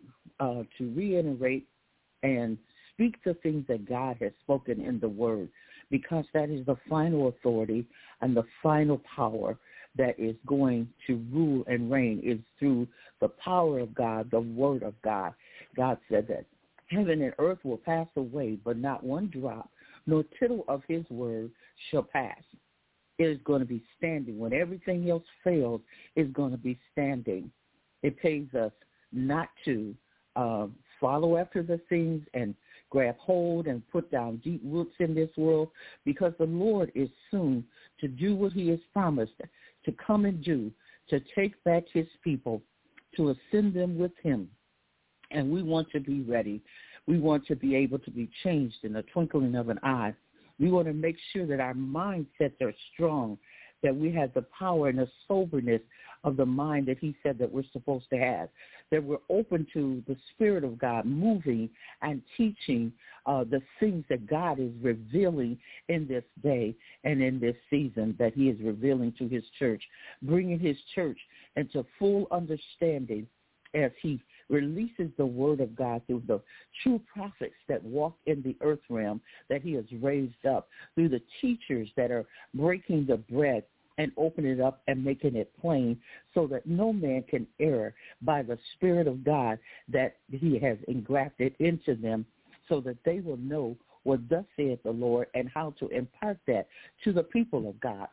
and speak the things that God has spoken in the word, because that is the final authority and the final power that is going to rule and reign is through the power of God, the word of God. God said that heaven and earth will pass away, but not one drop nor tittle of his word shall pass. It is going to be standing. When everything else fails, it's going to be standing. It pays us not to follow after the things and grab hold and put down deep roots in this world, because the Lord is soon to do what he has promised to come and do, to take back his people, to ascend them with him. And we want to be ready. We want to be able to be changed in the twinkling of an eye. We want to make sure that our mindsets are strong, that we have the power and the soberness of the mind that he said that we're supposed to have, that we're open to the Spirit of God moving and teaching the things that God is revealing in this day and in this season, that he is revealing to his church, bringing his church into full understanding as he releases the word of God through the true prophets that walk in the earth realm that he has raised up, through the teachers that are breaking the bread and opening it up and making it plain so that no man can err by the Spirit of God that he has engrafted into them, so that they will know what thus saith the Lord and how to impart that to the people of God.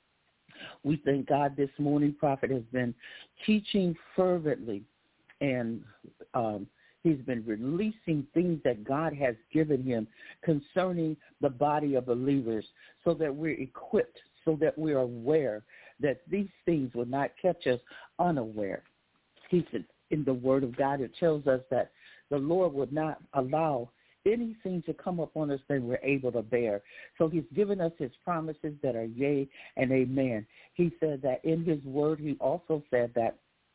We thank God this morning. Prophet has been teaching fervently, and he's been releasing things that God has given him concerning the body of believers, so that we're equipped, so that we're aware that these things will not catch us unaware. He said in the word of God, it tells us that the Lord would not allow anything to come upon us that we're able to bear. So he's given us his promises that are yea and amen. He said that in his word. He also said that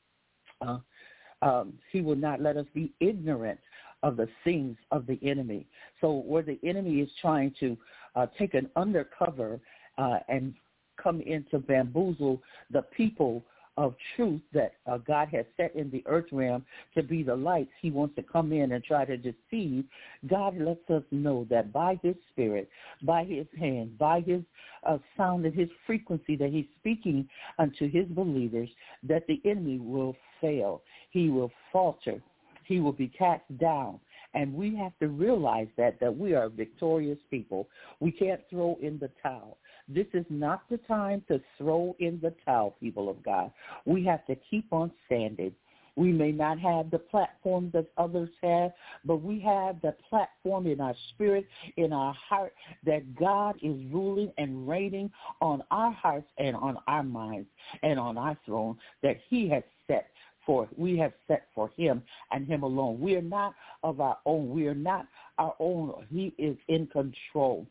he will not let us be ignorant of the things of the enemy. So where the enemy is trying to take an undercover and come in to bamboozle the people of truth that God has set in the earth realm to be the lights, he wants to come in and try to deceive. God lets us know that by his Spirit, by his hand, by his sound and his frequency that he's speaking unto his believers, that the enemy will fail. He will falter. He will be cast down. And we have to realize that we are victorious people. We can't throw in the towel. This is not the time to throw in the towel, people of God. We have to keep on standing. We may not have the platform that others have, but we have the platform in our spirit, in our heart, that God is ruling and reigning on our hearts and on our minds and on our throne that he has set for. We have set for him and him alone. We are not of our own. We are not our own. He is in control.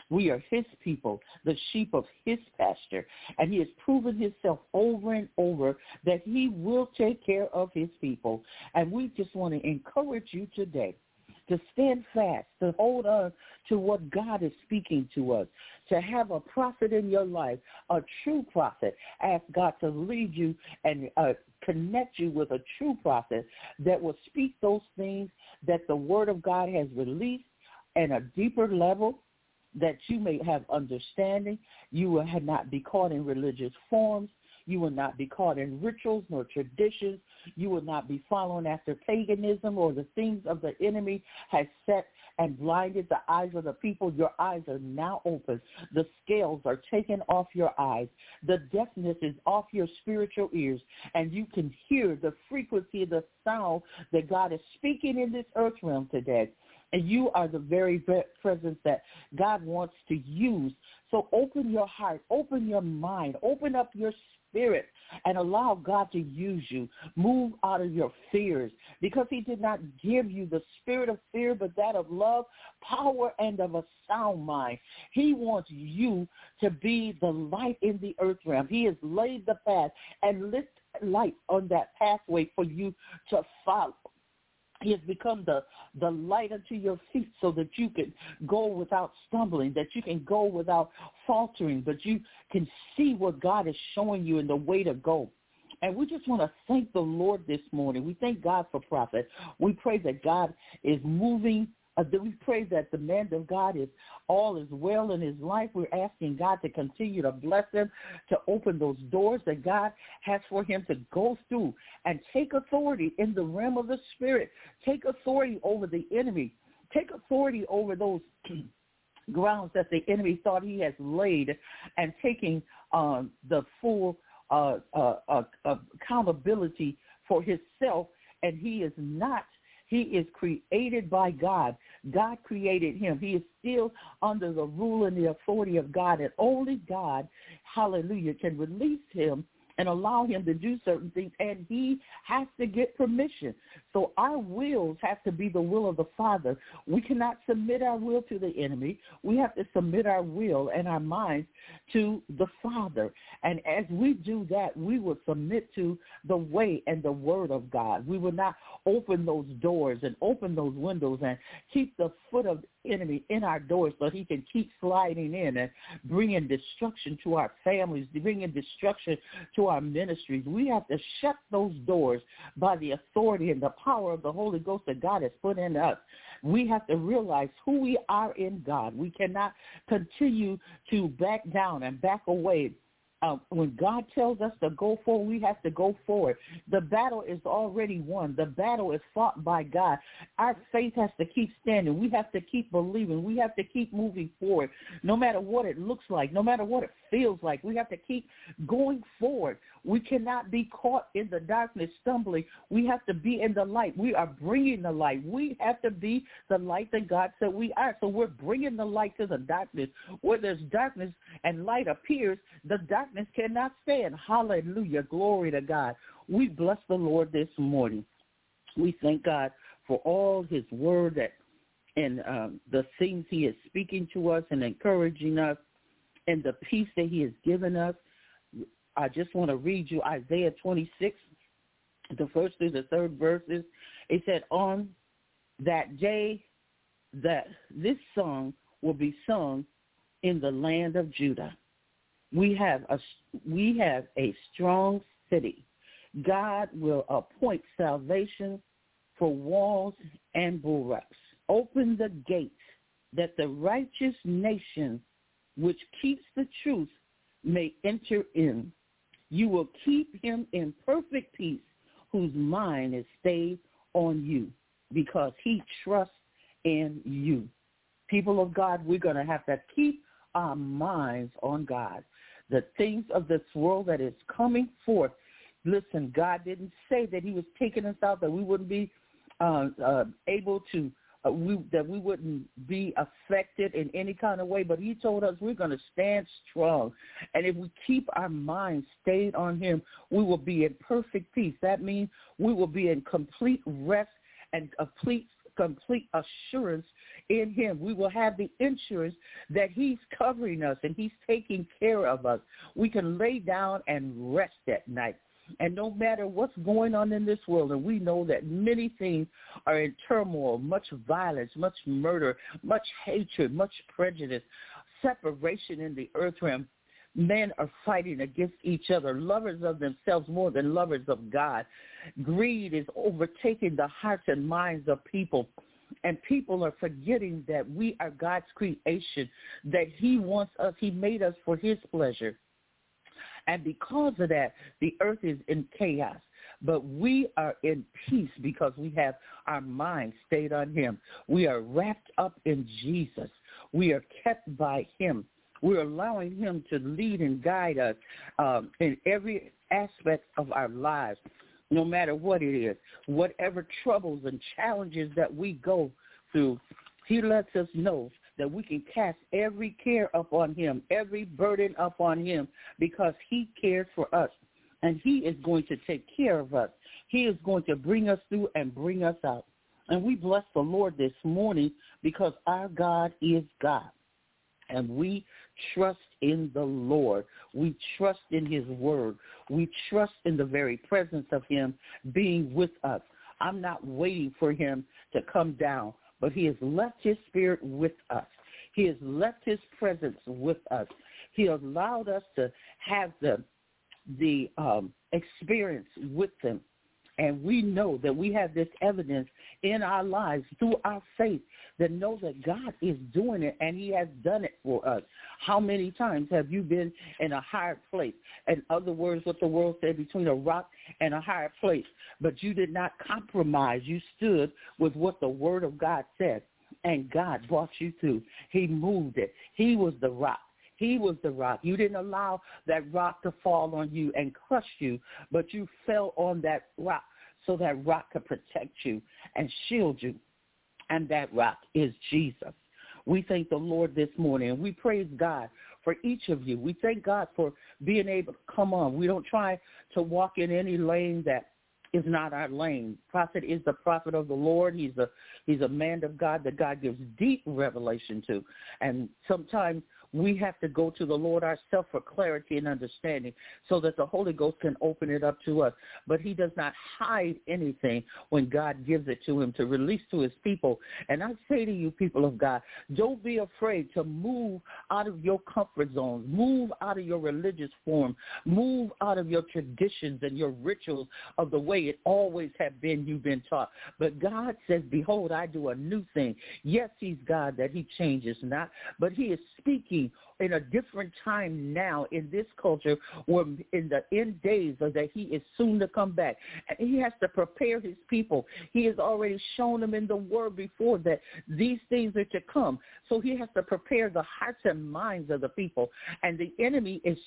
We are his people, the sheep of his pasture. And he has proven himself over and over that he will take care of his people. And we just want to encourage you today to stand fast, to hold on to what God is speaking to us, to have a prophet in your life, a true prophet. Ask God to lead you and connect you with a true prophet that will speak those things that the word of God has released at a deeper level, that you may have understanding. You will not be caught in religious forms. You will not be caught in rituals nor traditions. You will not be following after paganism or the things of the enemy has set and blinded the eyes of the people. Your eyes are now open. The scales are taken off your eyes. The deafness is off your spiritual ears, and you can hear the frequency of the sound that God is speaking in this earth realm today. And you are the very presence that God wants to use. So open your heart, open your mind, open up your spirit, and allow God to use you. Move out of your fears, because he did not give you the spirit of fear, but that of love, power, and of a sound mind. He wants you to be the light in the earth realm. He has laid the path and lit light on that pathway for you to follow. He has become the light unto your feet so that you can go without stumbling, that you can go without faltering, but you can see what God is showing you in the way to go. And we just want to thank the Lord this morning. We thank God for prophet. We pray that God is moving. We pray that the man of God all is well in his life. We're asking God to continue to bless him, to open those doors that God has for him to go through and take authority in the realm of the spirit. Take authority over the enemy. Take authority over those grounds that the enemy thought he has laid, and taking the full accountability for himself. And he is not. He is created by God. God created him. He is still under the rule and the authority of God, and only God, hallelujah, can release him and allow him to do certain things, and he has to get permission. So our wills have to be the will of the Father. We cannot submit our will to the enemy. We have to submit our will and our minds to the Father. And as we do that, we will submit to the way and the word of God. We will not open those doors and open those windows and keep the foot of the enemy in our doors so he can keep sliding in and bringing destruction to our families, bringing destruction to our ministries. We have to shut those doors by the authority and the power of the Holy Ghost that God has put in us. We have to realize who we are in God. We cannot continue to back down and back away. When God tells us to go forward, we have to go forward. The battle is already won. The battle is fought by God. Our faith has to keep standing. We have to keep believing. We have to keep moving forward, no matter what it looks like, no matter what it feels like. We have to keep going forward. We cannot be caught in the darkness stumbling. We have to be in the light. We are bringing the light. We have to be the light that God said we are. So we're bringing the light to the darkness. Where there's darkness and light appears, the darkness cannot stand. Hallelujah. Glory to God. We bless the Lord this morning. We thank God for all his word and the things he is speaking to us and encouraging us, and the peace that he has given us. I just want to read you Isaiah 26, the first through the third verses. It said, on that day that this song will be sung in the land of Judah. We have a strong city. God will appoint salvation for walls and bulwarks. Open the gates that the righteous nation which keeps the truth may enter in. You will keep him in perfect peace, whose mind is stayed on you, because he trusts in you. People of God, we're going to have to keep our minds on God. The things of this world that is coming forth. Listen, God didn't say that he was taking us out, that we wouldn't be able to, that we wouldn't be affected in any kind of way, but he told us we're going to stand strong. And if we keep our minds stayed on him, we will be in perfect peace. That means we will be in complete rest and complete assurance in him. We will have the insurance that he's covering us and he's taking care of us. We can lay down and rest at night. And no matter what's going on in this world, and we know that many things are in turmoil, much violence, much murder, much hatred, much prejudice, separation in the earth realm. Men are fighting against each other, lovers of themselves more than lovers of God. Greed is overtaking the hearts and minds of people. And people are forgetting that we are God's creation, that he wants us, he made us for his pleasure. And because of that, the earth is in chaos. But we are in peace because we have our mind stayed on him. We are wrapped up in Jesus. We are kept by him. We're allowing him to lead and guide us in every aspect of our lives, no matter what it is. Whatever troubles and challenges that we go through, he lets us know that we can cast every care upon him, every burden upon him, because he cares for us, and he is going to take care of us. He is going to bring us through and bring us out. And we bless the Lord this morning because our God is God. And we trust in the Lord. We trust in his word. We trust in the very presence of him being with us. I'm not waiting for him to come down, but he has left his spirit with us. He has left his presence with us. He allowed us to have the experience with him. And we know that we have this evidence in our lives through our faith that know that God is doing it and he has done it for us. How many times have you been in a higher place? In other words, what the world said, between a rock and a higher place. But you did not compromise. You stood with what the word of God said. And God brought you through. He moved it. He was the rock. He was the rock. You didn't allow that rock to fall on you and crush you, but you fell on that rock so that rock could protect you and shield you. And that rock is Jesus. We thank the Lord this morning, and we praise God for each of you. We thank God for being able to come on. We don't try to walk in any lane that is not our lane. Prophet is the prophet of the Lord. He's a man of God that God gives deep revelation to. And sometimes we have to go to the Lord ourselves for clarity and understanding so that the Holy Ghost can open it up to us. But he does not hide anything when God gives it to him to release to his people. And I say to you, people of God, don't be afraid to move out of your comfort zones, move out of your religious form, move out of your traditions and your rituals of the way it always have been you've been taught. But God says, behold, I do a new thing. Yes, he's God, that he changes not, but he is speaking in a different time now in this culture, where in the end days of that he is soon to come back. And he has to prepare his people. He has already shown them in the word before that these things are to come. So he has to prepare the hearts and minds of the people. And the enemy is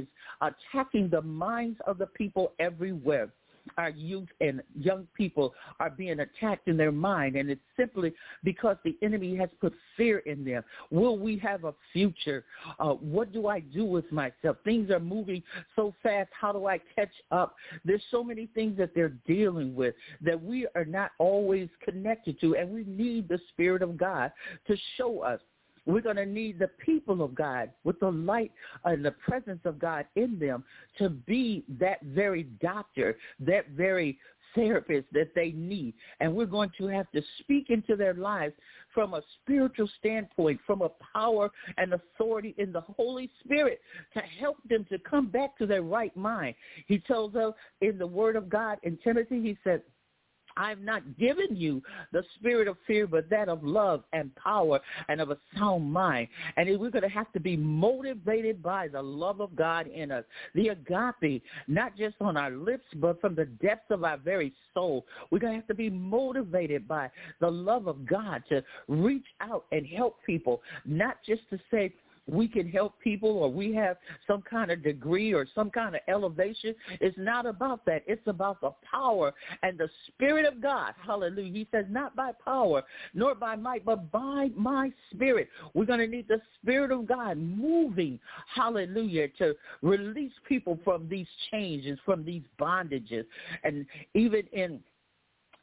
attacking the minds of the people everywhere. Our youth and young people are being attacked in their mind, and it's simply because the enemy has put fear in them. Will we have a future? What do I do with myself? Things are moving so fast. How do I catch up? There's so many things that they're dealing with that we are not always connected to, and we need the Spirit of God to show us. We're going to need the people of God with the light and the presence of God in them to be that very doctor, that very therapist that they need. And we're going to have to speak into their lives from a spiritual standpoint, from a power and authority in the Holy Spirit to help them to come back to their right mind. He tells us in the Word of God in Timothy, he said, I've not given you the spirit of fear, but that of love and power and of a sound mind. And we're going to have to be motivated by the love of God in us, the agape, not just on our lips, but from the depths of our very soul. We're going to have to be motivated by the love of God to reach out and help people, not just to say, we can help people or we have some kind of degree or some kind of elevation. It's not about that. It's about the power and the Spirit of God. Hallelujah. He says, not by power nor by might, but by my Spirit. We're going to need the Spirit of God moving, hallelujah, to release people from these changes, from these bondages. And even in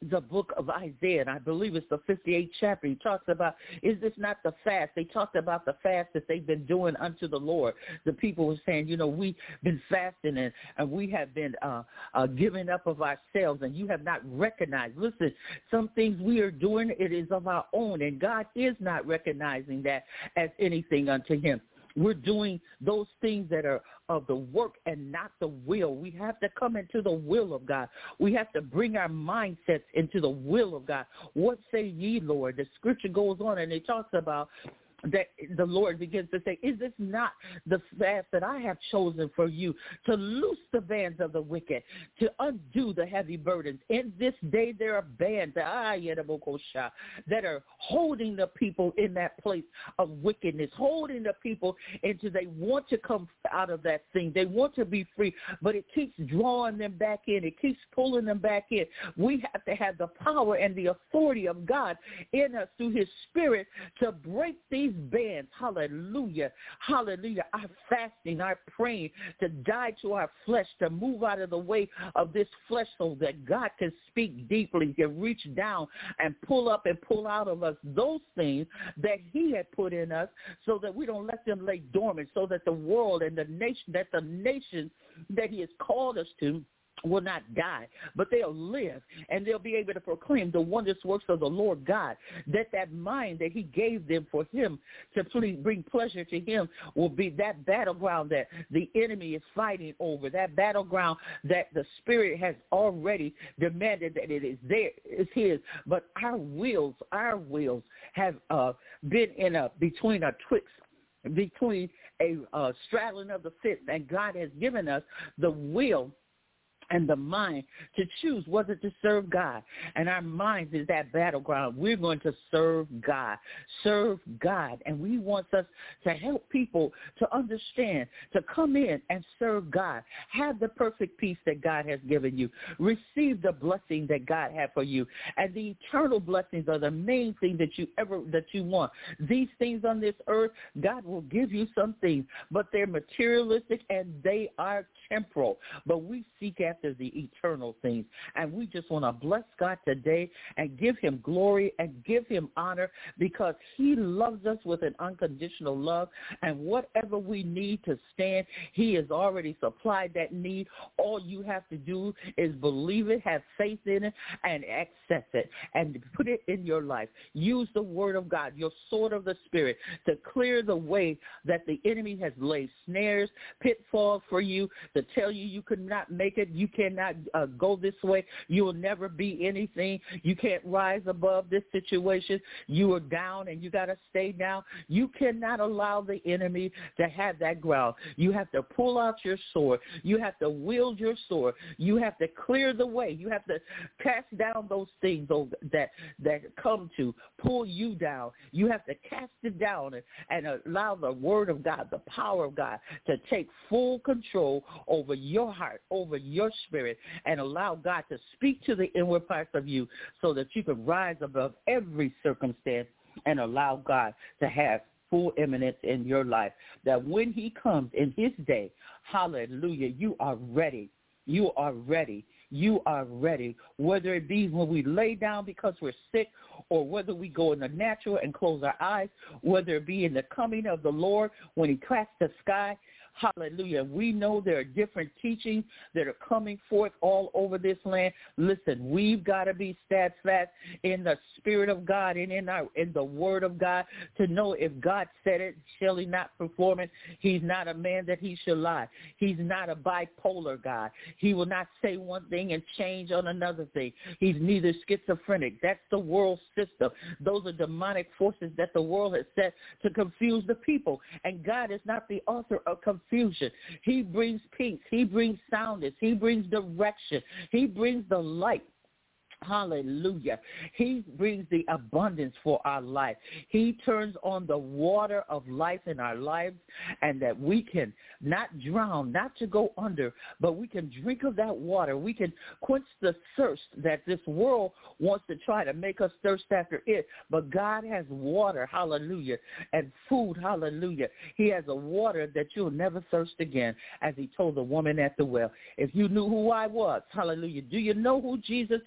the book of Isaiah, and I believe it's the 58th chapter. He talks about, is this not the fast? They talked about the fast that they've been doing unto the Lord. The people were saying, we've been fasting and we have been giving up of ourselves, and you have not recognized. Listen, some things we are doing, it is of our own, and God is not recognizing that as anything unto him. We're doing those things that are of the work and not the will. We have to come into the will of God. We have to bring our mindsets into the will of God. What say ye, Lord? The scripture goes on and it talks about that the Lord begins to say, is this not the fast that I have chosen for you, to loose the bands of the wicked, to undo the heavy burdens? In this day there are bands that are holding the people in that place of wickedness, holding the people into, they want to come out of that thing. They want to be free, but it keeps drawing them back in. It keeps pulling them back in. We have to have the power and the authority of God in us through his spirit to break these bands. Hallelujah. Hallelujah. Our fasting, our praying to die to our flesh, to move out of the way of this flesh so that God can speak deeply, can reach down and pull up and pull out of us those things that he had put in us, so that we don't let them lay dormant, so that the world and the nation that he has called us to will not die, but they'll live, and they'll be able to proclaim the wondrous works of the Lord God, that mind that he gave them for him to bring pleasure to him will be that battleground that the enemy is fighting over, that battleground that the Spirit has already demanded that it is there, it's his. But our wills have been between a straddling of the fence, and God has given us the will and the mind to choose whether to serve God. And our minds is that battleground. We're going to serve God. And we want us to help people to understand, to come in and serve God. Have the perfect peace that God has given you. Receive the blessing that God had for you. And the eternal blessings are the main thing that you want. These things on this earth, God will give you some things, but they're materialistic and they are temporal. But we seek after the eternal things, and we just want to bless God today and give him glory and give him honor, because he loves us with an unconditional love, and whatever we need to stand, he has already supplied that need. All you have to do is believe it, have faith in it, and access it and put it in your life. Use the word of God, your sword of the Spirit, to clear the way that the enemy has laid snares, pitfalls for you, to tell you could not make it, you cannot go this way, you will never be anything, you can't rise above this situation, you are down and you got to stay down. You cannot allow the enemy to have that ground. You have to pull out your sword. You have to wield your sword. You have to clear the way. You have to cast down those things that come to pull you down. You have to cast it down and allow the word of God, the power of God, to take full control over your heart, over your spirit, and allow God to speak to the inward parts of you so that you can rise above every circumstance and allow God to have full eminence in your life, that when he comes in his day, hallelujah, you are ready. You are ready. You are ready, whether it be when we lay down because we're sick, or whether we go in the natural and close our eyes, whether it be in the coming of the Lord when he cracks the sky. Hallelujah. We know there are different teachings that are coming forth all over this land. Listen, we've got to be steadfast in the Spirit of God and in the Word of God to know if God said it, shall he not perform it? He's not a man that he shall lie. He's not a bipolar God. He will not say one thing and change on another thing. He's neither schizophrenic. That's the world system. Those are demonic forces that the world has set to confuse the people. And God is not the author of confusion. He brings peace. He brings soundness. He brings direction. He brings the light. Hallelujah. He brings the abundance for our life. He turns on the water of life in our lives, and that we can not drown, not to go under, but we can drink of that water. We can quench the thirst that this world wants to try to make us thirst after it. But God has water, hallelujah, and food, hallelujah. He has a water that you'll never thirst again, as he told the woman at the well. If you knew who I was, hallelujah, do you know who Jesus is today?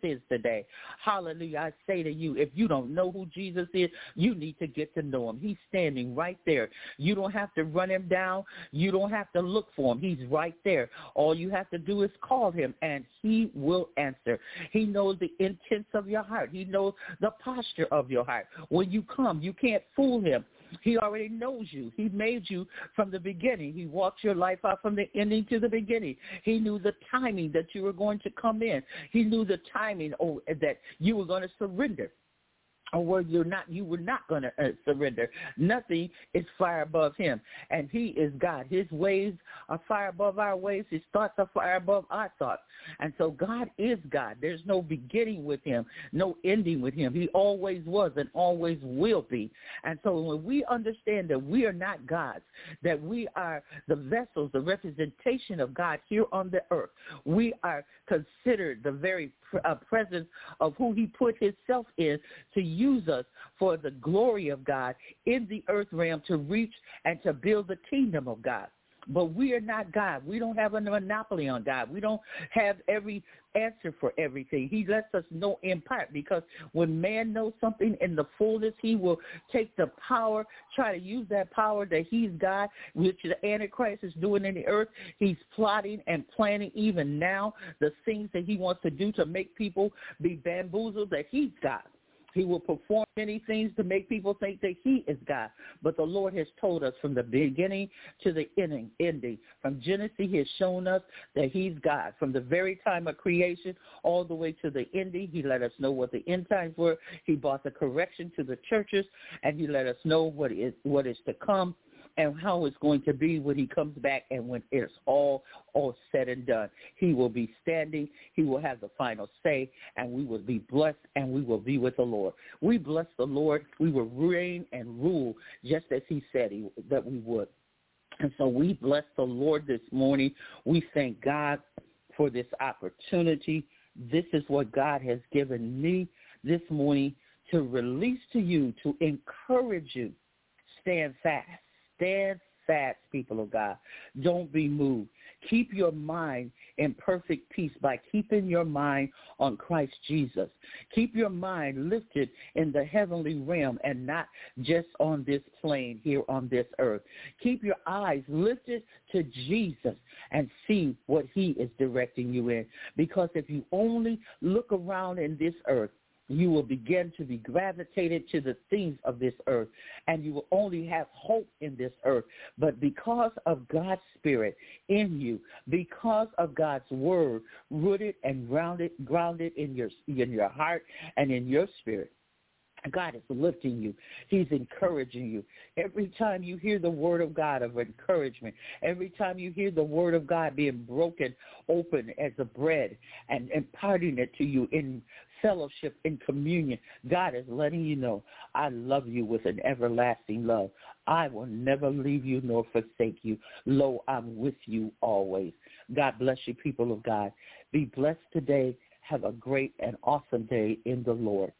today. Hallelujah. I say to you, if you don't know who Jesus is, you need to get to know him. He's standing right there. You don't have to run him down. You don't have to look for him. He's right there. All you have to do is call him, and he will answer. He knows the intents of your heart. He knows the posture of your heart. When you come, you can't fool him. He already knows you. He made you from the beginning. He walked your life out from the ending to the beginning. He knew the timing that you were going to come in. He knew the timing that you were going to surrender. Or were you were not going to surrender. Nothing is far above him, and he is God. His ways are far above our ways. His thoughts are far above our thoughts. And so God is God. There's no beginning with him, no ending with him. He always was and always will be. And so when we understand that we are not gods, that we are the vessels, the representation of God here on the earth, we are considered the very presence of who he put himself in to use us for the glory of God in the earth realm to reach and to build the kingdom of God. But we are not God. We don't have a monopoly on God. We don't have every answer for everything. He lets us know in part, because when man knows something in the fullness, he will take the power, try to use that power that he's God, which the Antichrist is doing in the earth. He's plotting and planning even now the things that he wants to do to make people be bamboozled that he's God. He will perform many things to make people think that he is God. But the Lord has told us from the beginning to the ending. From Genesis, he has shown us that he's God. From the very time of creation all the way to the ending, he let us know what the end times were. He brought the correction to the churches, and he let us know what is to come and how it's going to be when he comes back and when it's all said and done. He will be standing. He will have the final say, and we will be blessed, and we will be with the Lord. We bless the Lord. We will reign and rule just as he said that we would. And so we bless the Lord this morning. We thank God for this opportunity. This is what God has given me this morning to release to you, to encourage you. Stand fast. Stand fast, people of God. Don't be moved. Keep your mind in perfect peace by keeping your mind on Christ Jesus. Keep your mind lifted in the heavenly realm and not just on this plane here on this earth. Keep your eyes lifted to Jesus and see what he is directing you in. Because if you only look around in this earth, you will begin to be gravitated to the things of this earth, and you will only have hope in this earth. But because of God's Spirit in you, because of God's word rooted and grounded in your heart and in your spirit, God is lifting you. He's encouraging you. Every time you hear the word of God of encouragement, every time you hear the word of God being broken open as a bread and imparting it to you in fellowship, in communion, God is letting you know, I love you with an everlasting love. I will never leave you nor forsake you. Lo, I'm with you always. God bless you, people of God. Be blessed today. Have a great and awesome day in the Lord.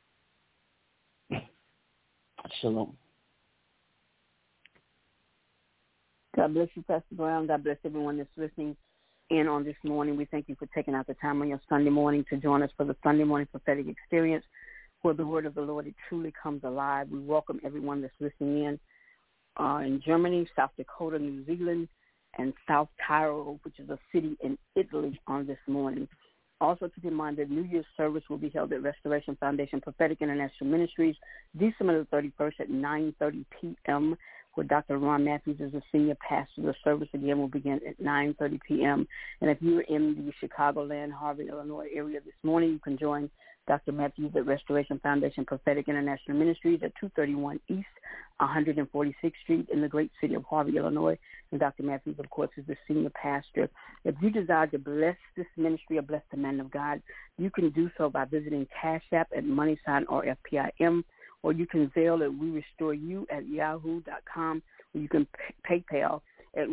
Shalom. God bless you, Pastor Brown. God bless everyone that's listening in on this morning. We thank you for taking out the time on your Sunday morning to join us for the Sunday morning prophetic experience, where the word of the Lord, it truly comes alive. We welcome everyone that's listening in Germany, South Dakota, New Zealand, and South Tyrol, which is a city in Italy, on this morning. Also keep in mind that New Year's service will be held at Restoration Foundation Prophetic International Ministries, December the 31st at 9:30 p.m., where Dr. Ron Matthews is the senior pastor. The service again will begin at 9:30 p.m. And if you're in the Chicagoland, Harvey, Illinois area this morning, you can join Dr. Matthews at Restoration Foundation Prophetic International Ministries at 231 East 146th Street in the great city of Harvey, Illinois. And Dr. Matthews, of course, is the senior pastor. If you desire to bless this ministry or bless the man of God, you can do so by visiting Cash App at #RFPIM, or you can Zelle at WeRestoreYou@yahoo.com, or you can PayPal at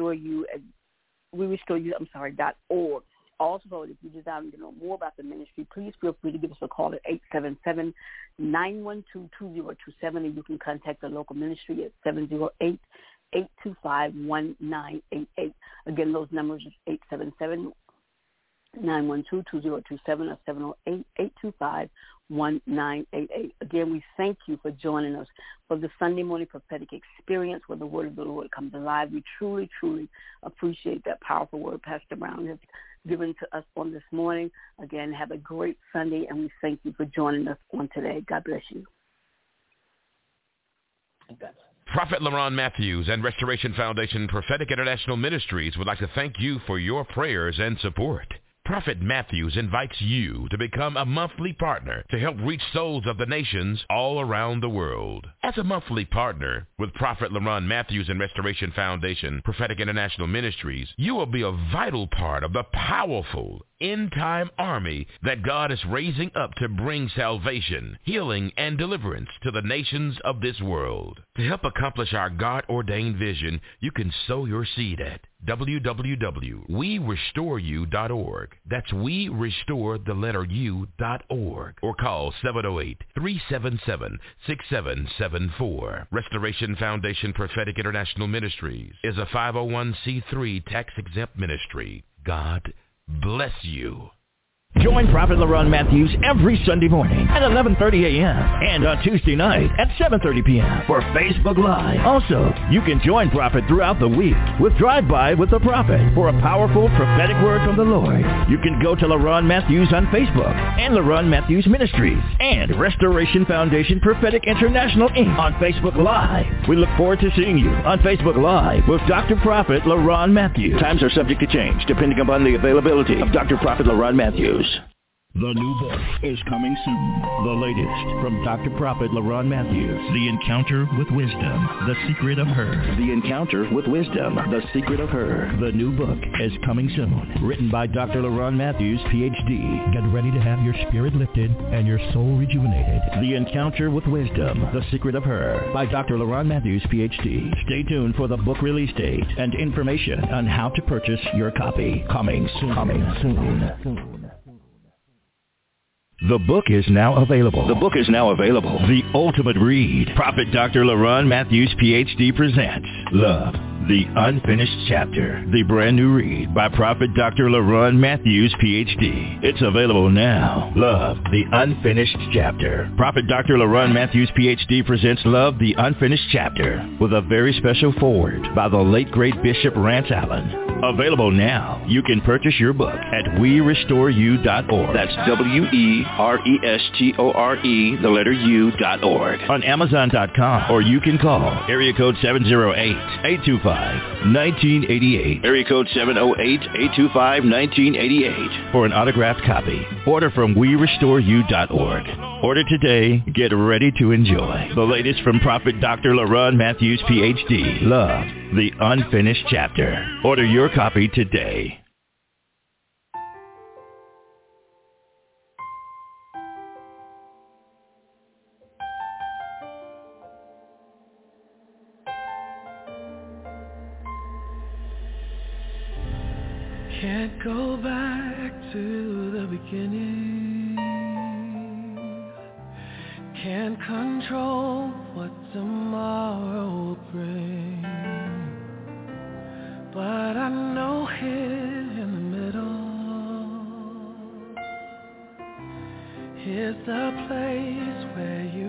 WeRestoreYou.org. Also, if you desire to know more about the ministry, please feel free to give us a call at 877-912-2027, and you can contact the local ministry at 708-825-1988. Again, those numbers are 912-2027 or 708-825-1988. Again, we thank you for joining us for the Sunday morning prophetic experience where the word of the Lord comes alive. We truly, truly appreciate that powerful word Pastor Brown has given to us on this morning. Again, have a great Sunday, and we thank you for joining us on today. God bless you. Prophet LaRon Matthews and Restoration Foundation Prophetic International Ministries would like to thank you for your prayers and support. Prophet Matthews invites you to become a monthly partner to help reach souls of the nations all around the world. As a monthly partner with Prophet LaRon Matthews and Restoration Foundation Prophetic International Ministries, you will be a vital part of the powerful end-time army that God is raising up to bring salvation, healing, and deliverance to the nations of this world. To help accomplish our God-ordained vision, you can sow your seed at www.werestoreU.org. That's WeRestore.org. Or call 708-377-6774. Restoration Foundation Prophetic International Ministries is a 501c3 tax-exempt ministry. God bless you. Join Prophet LaRon Matthews every Sunday morning at 11:30 a.m. and on Tuesday night at 7:30 p.m. for Facebook Live. Also, you can join Prophet throughout the week with Drive-By with the Prophet for a powerful prophetic word from the Lord. You can go to LaRon Matthews on Facebook and LaRon Matthews Ministries and Restoration Foundation Prophetic International Inc. on Facebook Live. We look forward to seeing you on Facebook Live with Dr. Prophet LaRon Matthews. Times are subject to change depending upon the availability of Dr. Prophet LaRon Matthews. The new book is coming soon. The latest from Dr. Prophet LaRon Matthews. The Encounter with Wisdom, The Secret of Her. The Encounter with Wisdom, The Secret of Her. The new book is coming soon. Written by Dr. LaRon Matthews, Ph.D. Get ready to have your spirit lifted and your soul rejuvenated. The Encounter with Wisdom, The Secret of Her by Dr. LaRon Matthews, Ph.D. Stay tuned for the book release date and information on how to purchase your copy. Coming soon. The book is now available. The Ultimate Read. Prophet Dr. LaRon Matthews, Ph.D. presents Love, the Unfinished Chapter. The brand new read by Prophet Dr. LaRon Matthews, Ph.D. It's available now. Love, the Unfinished Chapter. Prophet Dr. LaRon Matthews, Ph.D. presents Love, the Unfinished Chapter with a very special foreword by the late great Bishop Rance Allen. Available now. You can purchase your book at WeRestoreU.org. That's WeRestore.org. On Amazon.com. Or you can call area code 708-825-1988. Area code 708-825-1988 for an autographed copy. Order from WeRestoreU.org. Order today. Get ready to enjoy the latest from Prophet Dr. LaRon Matthews, Ph.D. Love, the Unfinished Chapter. Order your copy today. Can't go back to the beginning. Can't control what tomorrow will bring. But I know here in the middle, here's the place where you